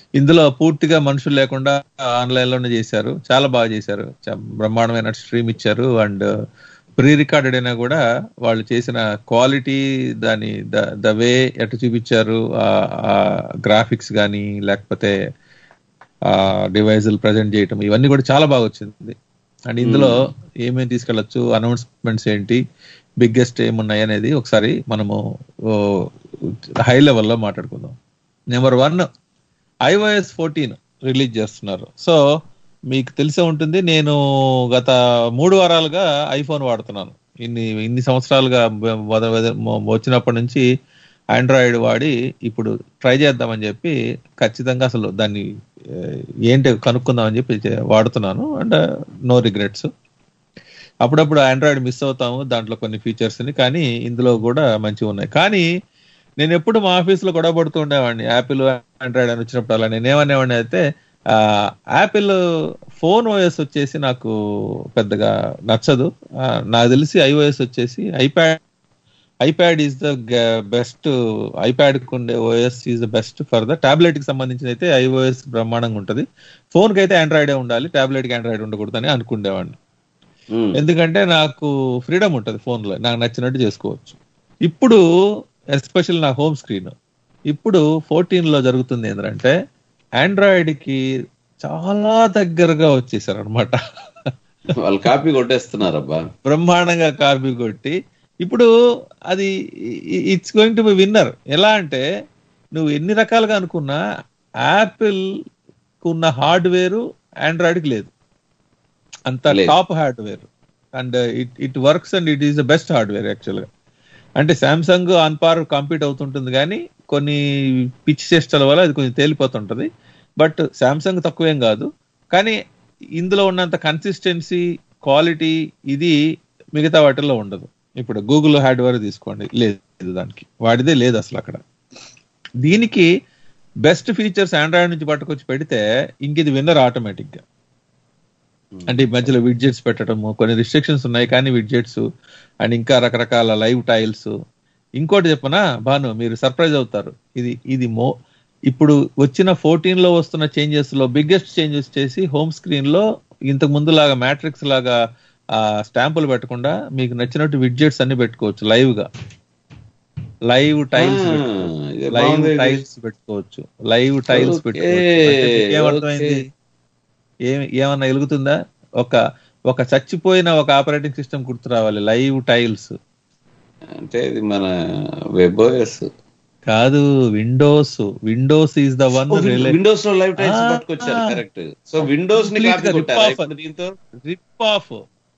ఇందులో పూర్తిగా మనుషులు లేకుండా ఆన్లైన్ లోనే చేశారు, చాలా బాగా చేశారు, బ్రహ్మాండమైన స్ట్రీమ్ ఇచ్చారు. అండ్ ప్రీ రికార్డెడ్ అయినా కూడా వాళ్ళు చేసిన క్వాలిటీ, దాని ద వే ఎట్లా చూపించారు, ఆ గ్రాఫిక్స్ కానీ లేకపోతే ఆ డివైజులు ప్రజెంట్ చేయటం, ఇవన్నీ కూడా చాలా బాగా వచ్చింది. అండ్ ఇందులో ఏమేమి తీసుకెళ్ళచ్చు, అనౌన్స్మెంట్స్ ఏంటి, బిగ్గెస్ట్ ఏమున్నాయి అనేది ఒకసారి మనము హై లెవెల్లో మాట్లాడుకుందాం. Number one, iOS fourteen release చేస్తున్నారు. సో మీకు తెలిసే ఉంటుంది, నేను గత మూడు వారాలుగా ఐఫోన్ వాడుతున్నాను. ఇన్ని ఇన్ని సంవత్సరాలుగా వచ్చినప్పటి నుంచి ఆండ్రాయిడ్ వాడి ఇప్పుడు ట్రై చేద్దామని చెప్పి ఖచ్చితంగా అసలు దాన్ని ఏంటి కనుక్కుందామని చెప్పి వాడుతున్నాను. And no regrets. అప్పుడప్పుడు ఆండ్రాయిడ్ మిస్ అవుతాము దాంట్లో కొన్ని ఫీచర్స్ని, కానీ ఇందులో కూడా మంచిగా ఉన్నాయి. కానీ నేను ఎప్పుడు మా ఆఫీస్లో గొడవ పడుతూ ఉండేవాడిని, యాపిల్ ఆండ్రాయిడ్ అని వచ్చినప్పుడు. అలా నేనేమనేవాడిని అయితే, యాపిల్ ఫోన్ ఓఎస్ వచ్చేసి నాకు పెద్దగా నచ్చదు, నాకు తెలిసి ఐఓఎస్ వచ్చేసి iPad iPad is the best, iPad కు ఉండే OS is the best for the tablet కి సంబంధించిన అయితే ఐఓఎస్ బ్రహ్మాండంగా ఉంటుంది, ఫోన్ కి అయితే ఆండ్రాయిడే ఉండాలి, టాబ్లెట్ కి ఆండ్రాయిడ్ ఉండకూడదు అని అనుకునేవాడిని. ఎందుకంటే నాకు ఫ్రీడమ్ ఉంటుంది ఫోన్ లో, నాకు నచ్చినట్టు చేసుకోవచ్చు. ఇప్పుడు ఎస్పెషల్ నా హోమ్ స్క్రీన్ ఇప్పుడు ఫోర్టీన్ లో జరుగుతుంది ఏంటంటే, ఆండ్రాయిడ్ కి చాలా దగ్గరగా వచ్చేసారు అనమాట. వాళ్ళు కాపీ కొట్టేస్తున్నారు అబ్బా, బ్రహ్మాండంగా కాపీ కొట్టి ఇప్పుడు అది it's going to be winner. ఎలా అంటే, నువ్వు ఎన్ని రకాలుగా అనుకున్నా యాపిల్ ఉన్న హార్డ్వేర్ ఆండ్రాయిడ్ కి లేదు, అంత top hardware. And it it works and it is the best hardware యాక్చువల్గా. అంటే శాంసంగ్ ఆన్ పార్ కాంపీట్ అవుతుంటుంది, కానీ కొన్ని పిచ్ చేష్టల వల్ల అది కొంచెం తేలిపోతుంటది. బట్ శాంసంగ్ తక్కువేం కాదు, కానీ ఇందులో ఉన్నంత కన్సిస్టెన్సీ, క్వాలిటీ ఇది మిగతా వాటిల్లో ఉండదు. ఇప్పుడు గూగుల్ హార్డ్వేర్ తీసుకోండి, లేదు దానికి, వాడిదే లేదు అసలు అక్కడ. దీనికి బెస్ట్ ఫీచర్స్ ఆండ్రాయిడ్ నుంచి పట్టుకొచ్చి పెడితే ఇంక ఇది విన్నర్ ఆటోమేటిక్ గా. అంటే ఈ మధ్యలో విడ్జెట్స్ పెట్టడము, కొన్ని రిస్ట్రిక్షన్స్ ఉన్నాయి కానీ విడ్జెట్స్, అండ్ ఇంకా రకరకాల లైవ్ టైల్స్. ఇంకోటి చెప్పనా భాను, మీరు సర్ప్రైజ్ అవుతారు. ఇది ఇది మో ఇప్పుడు వచ్చిన ఫోర్టీన్ లో వస్తున్న చేంజెస్ లో బిగ్గెస్ట్ చేంజెస్ చేసి హోమ్ స్క్రీన్ లో ఇంతకు ముందు లాగా మ్యాట్రిక్స్ లాగా ఆ స్టాంపులు పెట్టకుండా మీకు నచ్చినట్టు విడ్జెట్స్ అన్ని పెట్టుకోవచ్చు లైవ్ గా. లైవ్ టైల్స్ లైవ్ టైల్స్ పెట్టుకోవచ్చు లైవ్ టైల్స్ పెట్టుకోవచ్చు. ఏమర్థమైంది? ఏమి ఏమన్నా వెలుగుతుందా? ఒక ఒక చచ్చిపోయిన ఒక ఆపరేటింగ్ సిస్టమ్ గుర్తు రావాలి, లైవ్ టైల్స్ అంటే ఇది మన వెబ్ ఓఎస్ కాదు, Windows. Windows is the one. Windows లో లైవ్ టైల్స్ పట్టుకొచ్చారు, కరెక్ట్. సో విండోస్ ని కాపీ కొట్టారు దీంతో, రిప్ ఆఫ్.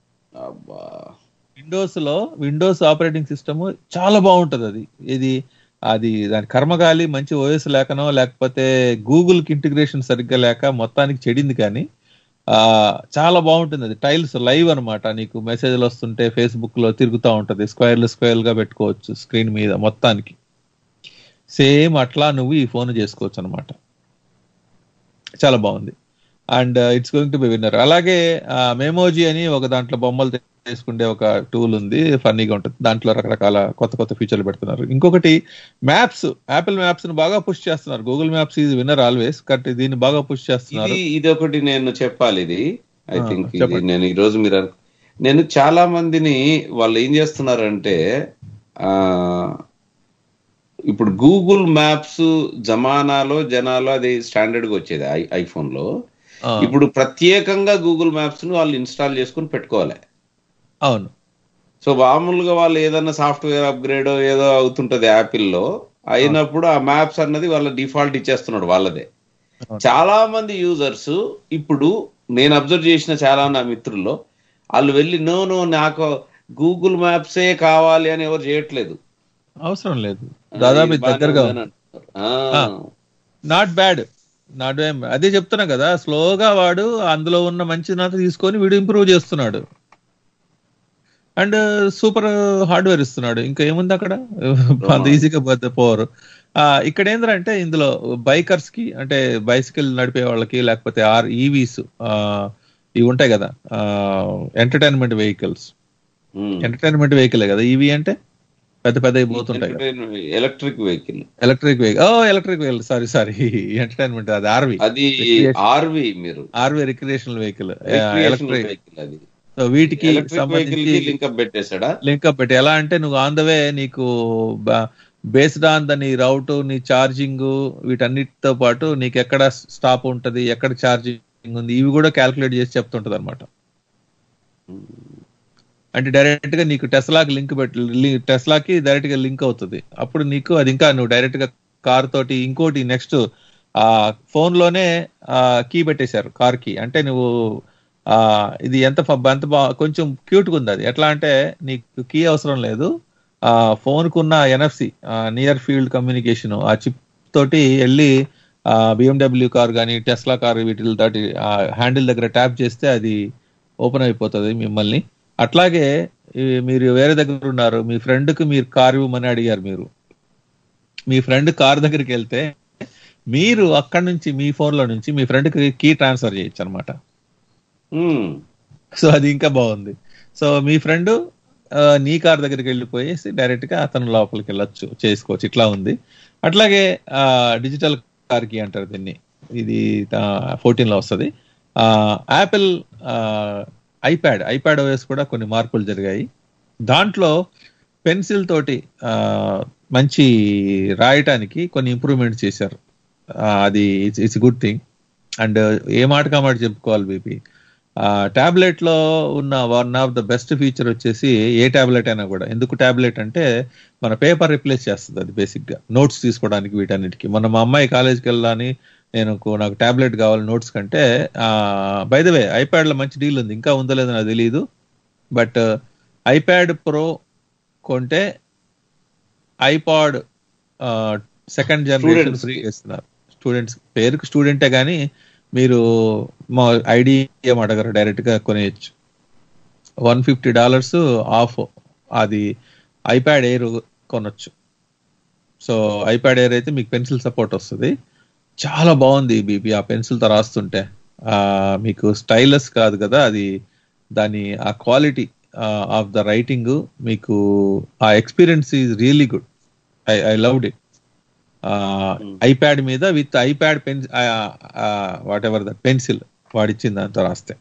విండోస్ లో విండోస్ ఆపరేటింగ్ సిస్టమ్ చాలా బాగుంటది. అది ఇది అది దాని కర్మగాలి మంచి ఓఎస్ లేకనో లేకపోతే గూగుల్ కి ఇంటిగ్రేషన్ సరిగ్గా లేక మొత్తానికి చెడింది, కానీ ఆ చాలా బాగుంటుంది. అది టైల్స్ లైవ్ అనమాట. నీకు మెసేజ్లు వస్తుంటే ఫేస్బుక్ లో తిరుగుతూ ఉంటది, స్క్వేర్లు స్క్వేర్ గా పెట్టుకోవచ్చు స్క్రీన్ మీద మొత్తానికి. సేమ్ అట్లా నువ్వు ఈ ఫోన్ చేసుకోవచ్చు అనమాట. చాలా బాగుంది. And it's going to be winner. అలాగే మెమోజీ అని ఒక దాంట్లో బొమ్మలు చేసుకుంటే ఒక టూల్ ఉంది, ఫన్నీగా ఉంటుంది. దాంట్లో రకరకాల కొత్త కొత్త ఫీచర్లు పెడుతున్నారు. ఇంకొకటి మ్యాప్స్, యాపిల్ మ్యాప్స్ ని బాగా పుష్ చేస్తున్నారు. Google Maps is winner always, కట్ దీన్ని బాగా పుష్ చేస్తున్నారు. ఇది ఒకటి నేను చెప్పాలి, ఇది ఐ థింక్ నేను ఈ రోజు మీరు నేను చాలా మందిని వాళ్ళు ఏం చేస్తున్నారంటే, ఆ ఇప్పుడు గూగుల్ మ్యాప్స్ జమానాలో జనాలో అది స్టాండర్డ్ గా వచ్చేది ఐఫోన్ లో. ఇప్పుడు ప్రత్యేకంగా గూగుల్ మ్యాప్స్ ను వాళ్ళు ఇన్స్టాల్ చేసుకుని పెట్టుకోవాలి. అవును. సో మామూలుగా వాళ్ళు ఏదన్నా సాఫ్ట్వేర్ అప్గ్రేడ్ ఏదో అవుతుంటది యాపిల్లో, అయినప్పుడు ఆ మ్యాప్స్ అన్నది వాళ్ళ డిఫాల్ట్ ఇచ్చేస్తున్నాడు వాళ్ళదే. చాలా మంది యూజర్స్ ఇప్పుడు నేను అబ్జర్వ్ చేసిన చాలా నా మిత్రుల్లో వాళ్ళు వెళ్ళి నో నో నాకు గూగుల్ మ్యాప్సే కావాలి అని ఎవరు చేయట్లేదు. అవసరం లేదు, దాదాపు దగ్గరగా నాట్ బ్యాడ్ నాట్ బ్యాడ్. అదే చెప్తున్నా కదా, స్లోగా వాడు అందులో ఉన్న మంచి నాతో తీసుకొని వీడు ఇంప్రూవ్ చేస్తున్నాడు. అండ్ సూపర్ హార్డ్వేర్ ఇస్తున్నాడు. ఇంకా ఏముంది అక్కడ, అంత ఈజీగా పోరు. ఇక్కడ ఏంటంటే ఇందులో బైకర్స్ కి, అంటే బైసికల్ నడిపే వాళ్ళకి, లేకపోతే ఆర్ ఈవీస్ ఇవి ఉంటాయి కదా, ఎంటర్టైన్మెంట్ వెహికల్స్. ఎంటర్టైన్మెంట్ వెహికలే కదా ఈవీ అంటే. పెద్ద పెద్ద పోతుంటాయి. ఎలక్ట్రిక్ వెహికల్ ఎలక్ట్రిక్ వెహికల్ ఓ electric vehicle sorry sorry entertainment అది ఆర్వి అది ఆర్వి మీరు RV recreational vehicle electric vehicle అది. సో వీటికి సంబంధించి లింకప్ పెట్టేశాడా? లింకప్ పెట్టి ఎలా అంటే నువ్వు ఆన్ ద వే నీకు బేస్డ్ ఆన్ ద నీ రౌట్ నీ ఛార్జింగ్ వీటన్నిటితో పాటు నీకు ఎక్కడ స్టాప్ ఉంటది ఎక్కడ ఛార్జింగ్ ఉంది ఇవి కూడా క్యాల్కులేట్ చేసి చెప్తుంటది అనమాట. అంటే డైరెక్ట్ గా నీకు టెస్లాకి లింక్ పెట్టి టెస్లాకి డైరెక్ట్ గా లింక్ అవుతుంది. అప్పుడు నీకు అది ఇంకా నువ్వు డైరెక్ట్ గా కార్ తోటి ఇంకోటి నెక్స్ట్ ఆ ఫోన్ లోనే కీ పెట్టేశారు కార్ కి. అంటే నువ్వు ఆ ఇది ఎంత ఎంత బా కొంచెం క్యూట్ గా ఉంది అది. ఎట్లా అంటే నీకు కీ అవసరం లేదు, ఆ ఫోన్ కున్న ఎన్ఎఫ్సి నియర్ ఫీల్డ్ కమ్యూనికేషన్ ఆ చిప్ తోటి వెళ్ళి ఆ బిఎండబ్ల్యూ కార్ కానీ టెస్లా కార్ వీటితోటి హ్యాండిల్ దగ్గర ట్యాప్ చేస్తే అది ఓపెన్ అయిపోతుంది మిమ్మల్ని. అట్లాగే మీరు వేరే దగ్గర ఉన్నారు, మీ ఫ్రెండ్ కు మీరు కార్ ఇవ్వమని అడిగారు, మీరు మీ ఫ్రెండ్ కార్ దగ్గరికి వెళ్తే మీరు అక్కడ నుంచి మీ ఫోన్ లో నుంచి మీ ఫ్రెండ్ కి కీ ట్రాన్స్ఫర్ చేయొచ్చు అనమాట. సో అది ఇంకా బాగుంది. సో మీ ఫ్రెండ్ నీ కార్ దగ్గరికి వెళ్ళిపోయేసి డైరెక్ట్ గా అతను లోపలికి వెళ్ళొచ్చు చేసుకోవచ్చు. ఇట్లా ఉంది. అట్లాగే ఆ డిజిటల్ కార్ కి అంటారు దీన్ని, ఇది ఫోర్టీన్ లో వస్తుంది. ఆ యాపిల్ ఐప్యాడ్ ఐప్యాడ్ ఓఎస్ కూడా కొన్ని మార్పులు జరిగాయి. దాంట్లో పెన్సిల్ తోటి ఆ మంచి రాయటానికి కొన్ని ఇంప్రూవ్మెంట్స్ చేశారు. అది it's it's good thing. And ఏ మాట కామాట చెప్పుకోవాలి బీపీ, టాబ్లెట్ లో ఉన్న one of the best feature వచ్చేసి ఏ టాబ్లెట్ అయినా కూడా, ఎందుకు టాబ్లెట్ అంటే మన పేపర్ రిప్లేస్ చేస్తుంది అది బేసిక్ గా నోట్స్ తీసుకోవడానికి వీటన్నిటికీ. మన మా అమ్మాయి కాలేజ్కి వెళ్ళాలని నేను నాకు టాబ్లెట్ కావాలి నోట్స్ కంటే, బై ద వే ఐప్యాడ్ లో మంచి డీల్ ఉంది, ఇంకా ఉందో లేదో నాకు తెలియదు. బట్ ఐప్యాడ్ ప్రో కొంటే ఐపాడ్ సెకండ్ జనరేషన్ ఫ్రీ చేస్తున్నారు స్టూడెంట్స్. పేరుకి స్టూడెంటే కానీ మీరు మా ఐడి ఏం అడగరు, డైరెక్ట్ గా కొనేయచ్చు. వన్ ఫిఫ్టీ డాలర్స్ ఆఫ్ అది ఐప్యాడ్ ఎయిర్ కొనొచ్చు. సో ఐప్యాడ్ ఎయిర్ అయితే మీకు పెన్సిల్ సపోర్ట్ వస్తుంది. చాలా బాగుంది బీపీ ఆ పెన్సిల్ తో రాస్తుంటే. ఆ మీకు స్టైలస్ కాదు కదా అది, దాని ఆ క్వాలిటీ ఆఫ్ ద రైటింగ్ మీకు ఆ experience is really good. I I loved it. IPad మీద with iPad pen whatever that pencil వాడిచ్చింది దాంతో రాస్తే.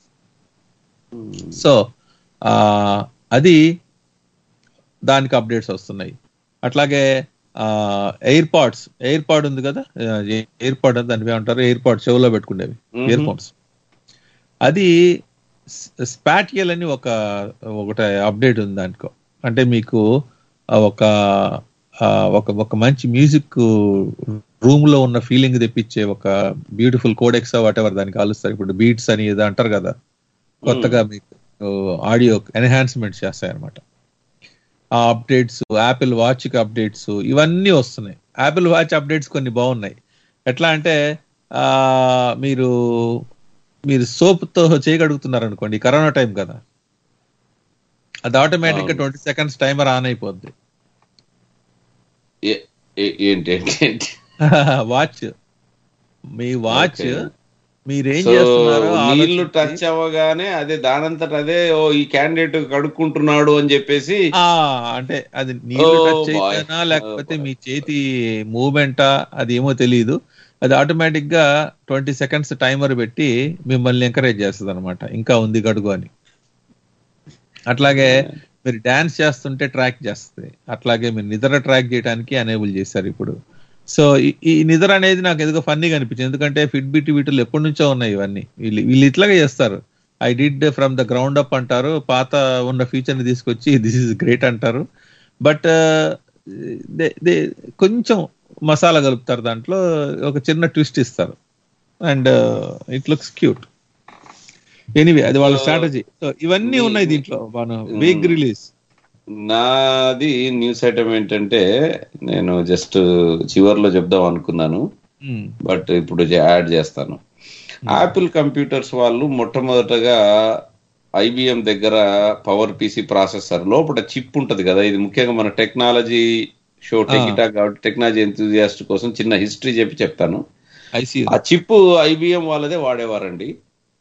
సో అది దానికి అప్డేట్స్ వస్తున్నాయి. అట్లాగే ఎయిర్ పాడ్స్ ఎయిర్ పాడ్ ఉంది కదా, ఎయిర్ పాడ్ అని దాన్ని ఏమంటారు, ఎయిర్ పాడ్ చెవులో పెట్టుకునేవి ఇయర్ ఫోన్స్. అది స్పాటియల్ అని ఒక ఒకటి అప్డేట్ ఉంది దానికో. అంటే మీకు ఒక ఒక ఒక మంచి మ్యూజిక్ రూమ్ లో ఉన్న ఫీలింగ్ తెప్పించే ఒక బ్యూటిఫుల్ కోడెక్స్ వాట్ ఎవర్ దానికి కాలుస్తారు. ఇప్పుడు బీట్స్ అని ఏదో అంటారు కదా, కొత్తగా మీకు ఆడియో ఎన్హాన్స్మెంట్స్ చేస్తాయి అనమాట. ఆ అప్డేట్స్, యాపిల్ వాచ్ కి అప్డేట్స్ ఇవన్నీ వస్తున్నాయి. యాపిల్ వాచ్ అప్డేట్స్ కొన్ని బాగున్నాయి. ఎట్లా అంటే ఆ మీరు మీరు సోప్ తో చేయగలుగుతున్నారు అనుకోండి, కరోనా టైం కదా, అది ఆటోమేటిక్ గా ట్వంటీ సెకండ్స్ టైమర్ ఆన్ అయిపోద్ది. వాచ్ మీ వాచ్ మీరేం చేస్తున్నారో నీళ్లు టచ్ అవ్వగానే అదే దానంతట అదే ఓ ఈ క్యాండిడేట్ కడుక్కుంటున్నాడు అని చెప్పేసి, అంటే అది నీళ్లు టచ్ అయినా లేకపోతే మీ చేతి మూవ్మెంటా అది ఏమో తెలియదు, అది ఆటోమేటిక్ గా ట్వంటీ సెకండ్స్ టైమర్ పెట్టి మిమ్మల్ని ఎంకరేజ్ చేస్తుంది అనమాట, ఇంకా ఉంది గడుగు అని. అట్లాగే మీరు డాన్స్ చేస్తుంటే ట్రాక్ చేస్తుంది. అట్లాగే మీరు నిద్ర ట్రాక్ చేయడానికి అనేబుల్ చేశారు ఇప్పుడు. సో ఈ నిద్ర అనేది నాకు ఎందుకో ఫన్నీగా అనిపించింది, ఎందుకంటే ఫిట్ బిట్ వీటిలో ఎప్పటి నుంచో ఉన్నాయి ఇవన్నీ. వీళ్ళు వీళ్ళు ఇట్లాగే చేస్తారు, I did from the ground up అంటారు, పాత ఉన్న ఫీచర్ ని తీసుకొచ్చి దిస్ ఇస్ గ్రేట్ అంటారు. బట్ దే కొంచెం మసాలా కలుపుతారు, దాంట్లో ఒక చిన్న ట్విస్ట్ ఇస్తారు, and it looks cute. Anyway అది వాళ్ళ స్ట్రాటజీ. సో ఇవన్నీ ఉన్నాయి దీంట్లో. Big release. నాది న్యూస్ ఐటమ్ ఏంటంటే, నేను జస్ట్ చివర్లో చెప్దాం అనుకున్నాను, బట్ ఇప్పుడు యాడ్ చేస్తాను. యాపిల్ కంప్యూటర్స్ వాళ్ళు మొట్టమొదటగా ఐబిఎం దగ్గర పవర్ పీసీ ప్రాసెసర్ లోపల చిప్ ఉంటది కదా, ఇది ముఖ్యంగా మన టెక్నాలజీ షో టెకిటా కాబట్టి టెక్నాలజీ ఎంతూజియాస్ట్ కోసం చిన్న హిస్టరీ చెప్పి చెప్తాను. ఆ చిప్ ఐబిఎం వాళ్ళదే వాడేవారండి.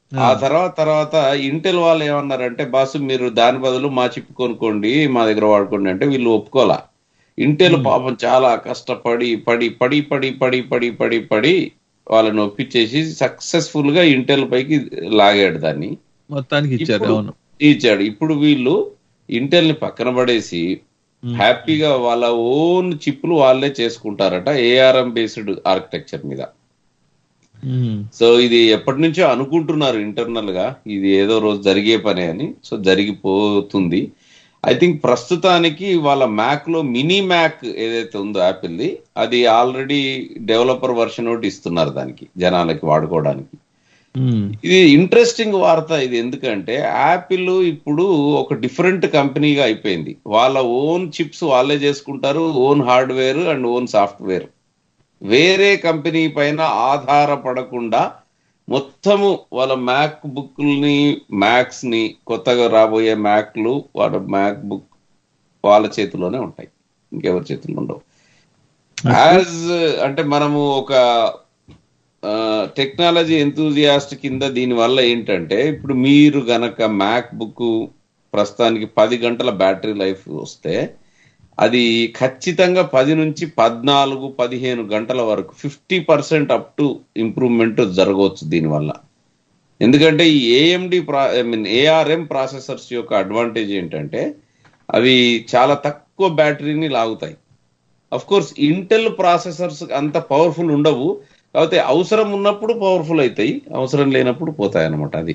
ఆ తర్వాత తర్వాత ఇంటెల్ వాళ్ళు ఏమన్నారంటే బాసు మీరు దాని బదులు మా చిప్ కొనుక్కోండి మా దగ్గర వాడుకోండి అంటే వీళ్ళు ఒప్పుకోలా. ఇంటెల్ పాపం చాలా కష్టపడి పడి పడి పడి పడి పడి పడి పడి వాళ్ళని ఒప్పించేసి సక్సెస్ఫుల్ గా ఇంటెల్ పైకి లాగాడు దాన్ని, మొత్తానికి ఇచ్చారు. ఇచ్చాడు. ఇప్పుడు వీళ్ళు ఇంటెల్ ని పక్కన పడేసి హ్యాపీగా వాళ్ళ ఓన్ చిప్లు వాళ్ళే చేసుకుంటారట ఏఆర్ఎం బేస్డ్ ఆర్కిటెక్చర్ మీద. సో ఇది ఎప్పటి నుంచో అనుకుంటున్నారు ఇంటర్నల్ గా, ఇది ఏదో రోజు జరిగే పని అని. సో జరిగిపోతుంది. ఐ థింక్ ప్రస్తుతానికి వాళ్ళ మ్యాక్ లో మినీ మ్యాక్ ఏదైతే ఉందో యాపిల్ది, అది ఆల్రెడీ డెవలపర్ వర్షన్ ఒకటి ఇస్తున్నారు దానికి జనాలకి వాడుకోవడానికి. ఇది ఇంట్రెస్టింగ్ వార్త ఇది, ఎందుకంటే యాపిల్ ఇప్పుడు ఒక డిఫరెంట్ కంపెనీగా అయిపోయింది. వాళ్ళ ఓన్ చిప్స్ వాళ్ళే చేసుకుంటారు, own hardware and own software. వేరే కంపెనీ పైన ఆధారపడకుండా మొత్తము వాళ్ళ మ్యాక్ బుక్ని మ్యాక్స్ ని కొత్తగా రాబోయే మ్యాక్లు వాళ్ళ మ్యాక్ బుక్ వాళ్ళ చేతిలోనే ఉంటాయి, ఇంకెవరి చేతుల్లో ఉండవు. యాజ్ అంటే మనము ఒక టెక్నాలజీ ఎంతూజియాస్ట్ కింద దీని వల్ల ఏంటంటే, ఇప్పుడు మీరు గనక మ్యాక్ బుక్ ప్రస్తుతానికి పది గంటల బ్యాటరీ లైఫ్ వస్తే అది ఖచ్చితంగా పది నుంచి పద్నాలుగు పదిహేను గంటల వరకు fifty percent up to improvement జరగవచ్చు దీనివల్ల. ఎందుకంటే ఈ ఏఎండి ప్రా ఐ మీన్ ఏఆర్ఎం ప్రాసెసర్స్ యొక్క అడ్వాంటేజ్ ఏంటంటే అవి చాలా తక్కువ బ్యాటరీని లాగుతాయి. అఫ్ కోర్స్ ఇంటెల్ ప్రాసెసర్స్ అంత పవర్ఫుల్ ఉండవు, కాకపోతే అవసరం ఉన్నప్పుడు పవర్ఫుల్ అవుతాయి, అవసరం లేనప్పుడు పోతాయి అన్నమాట. అది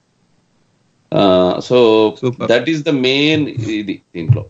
so that is the main ఇది దీంట్లో.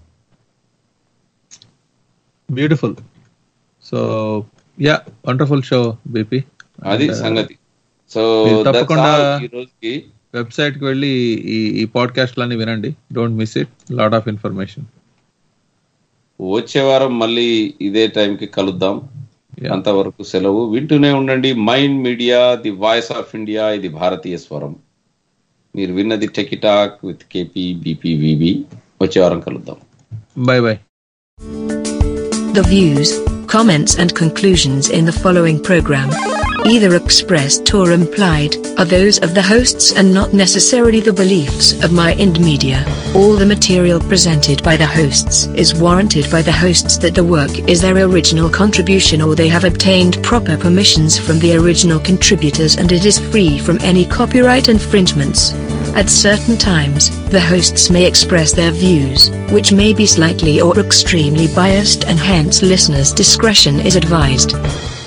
Beautiful. So yeah wonderful show BP, అది సంగతి. సో తప్పకుండా ఈ రోజుకి వెబ్సైట్ కి వెళ్ళి ఈ ఈ పాడ్కాస్ట్ లన్నీ వినండి, don't miss it, lot of information. వచ్చే వారం మళ్ళీ ఇదే టైంకి కలుద్దాం. అంతవరకు సెలవు. వింటూనే ఉండండి mind media, the voice of India, ఇది భారతీయ స్వరం. మీరు విన్నది techie talk with KP BP VB. వచ్చే వారం కలుద్దాం. Bye bye. The views, comments and conclusions in the following program, either expressed or implied, are those of the hosts and not necessarily the beliefs of Mind Media. All the material presented by the hosts is warranted by the hosts that the work is their original contribution or they have obtained proper permissions from the original contributors and it is free from any copyright infringements. At certain times, the hosts may express their views, which may be slightly or extremely biased and hence listeners' discretion is advised.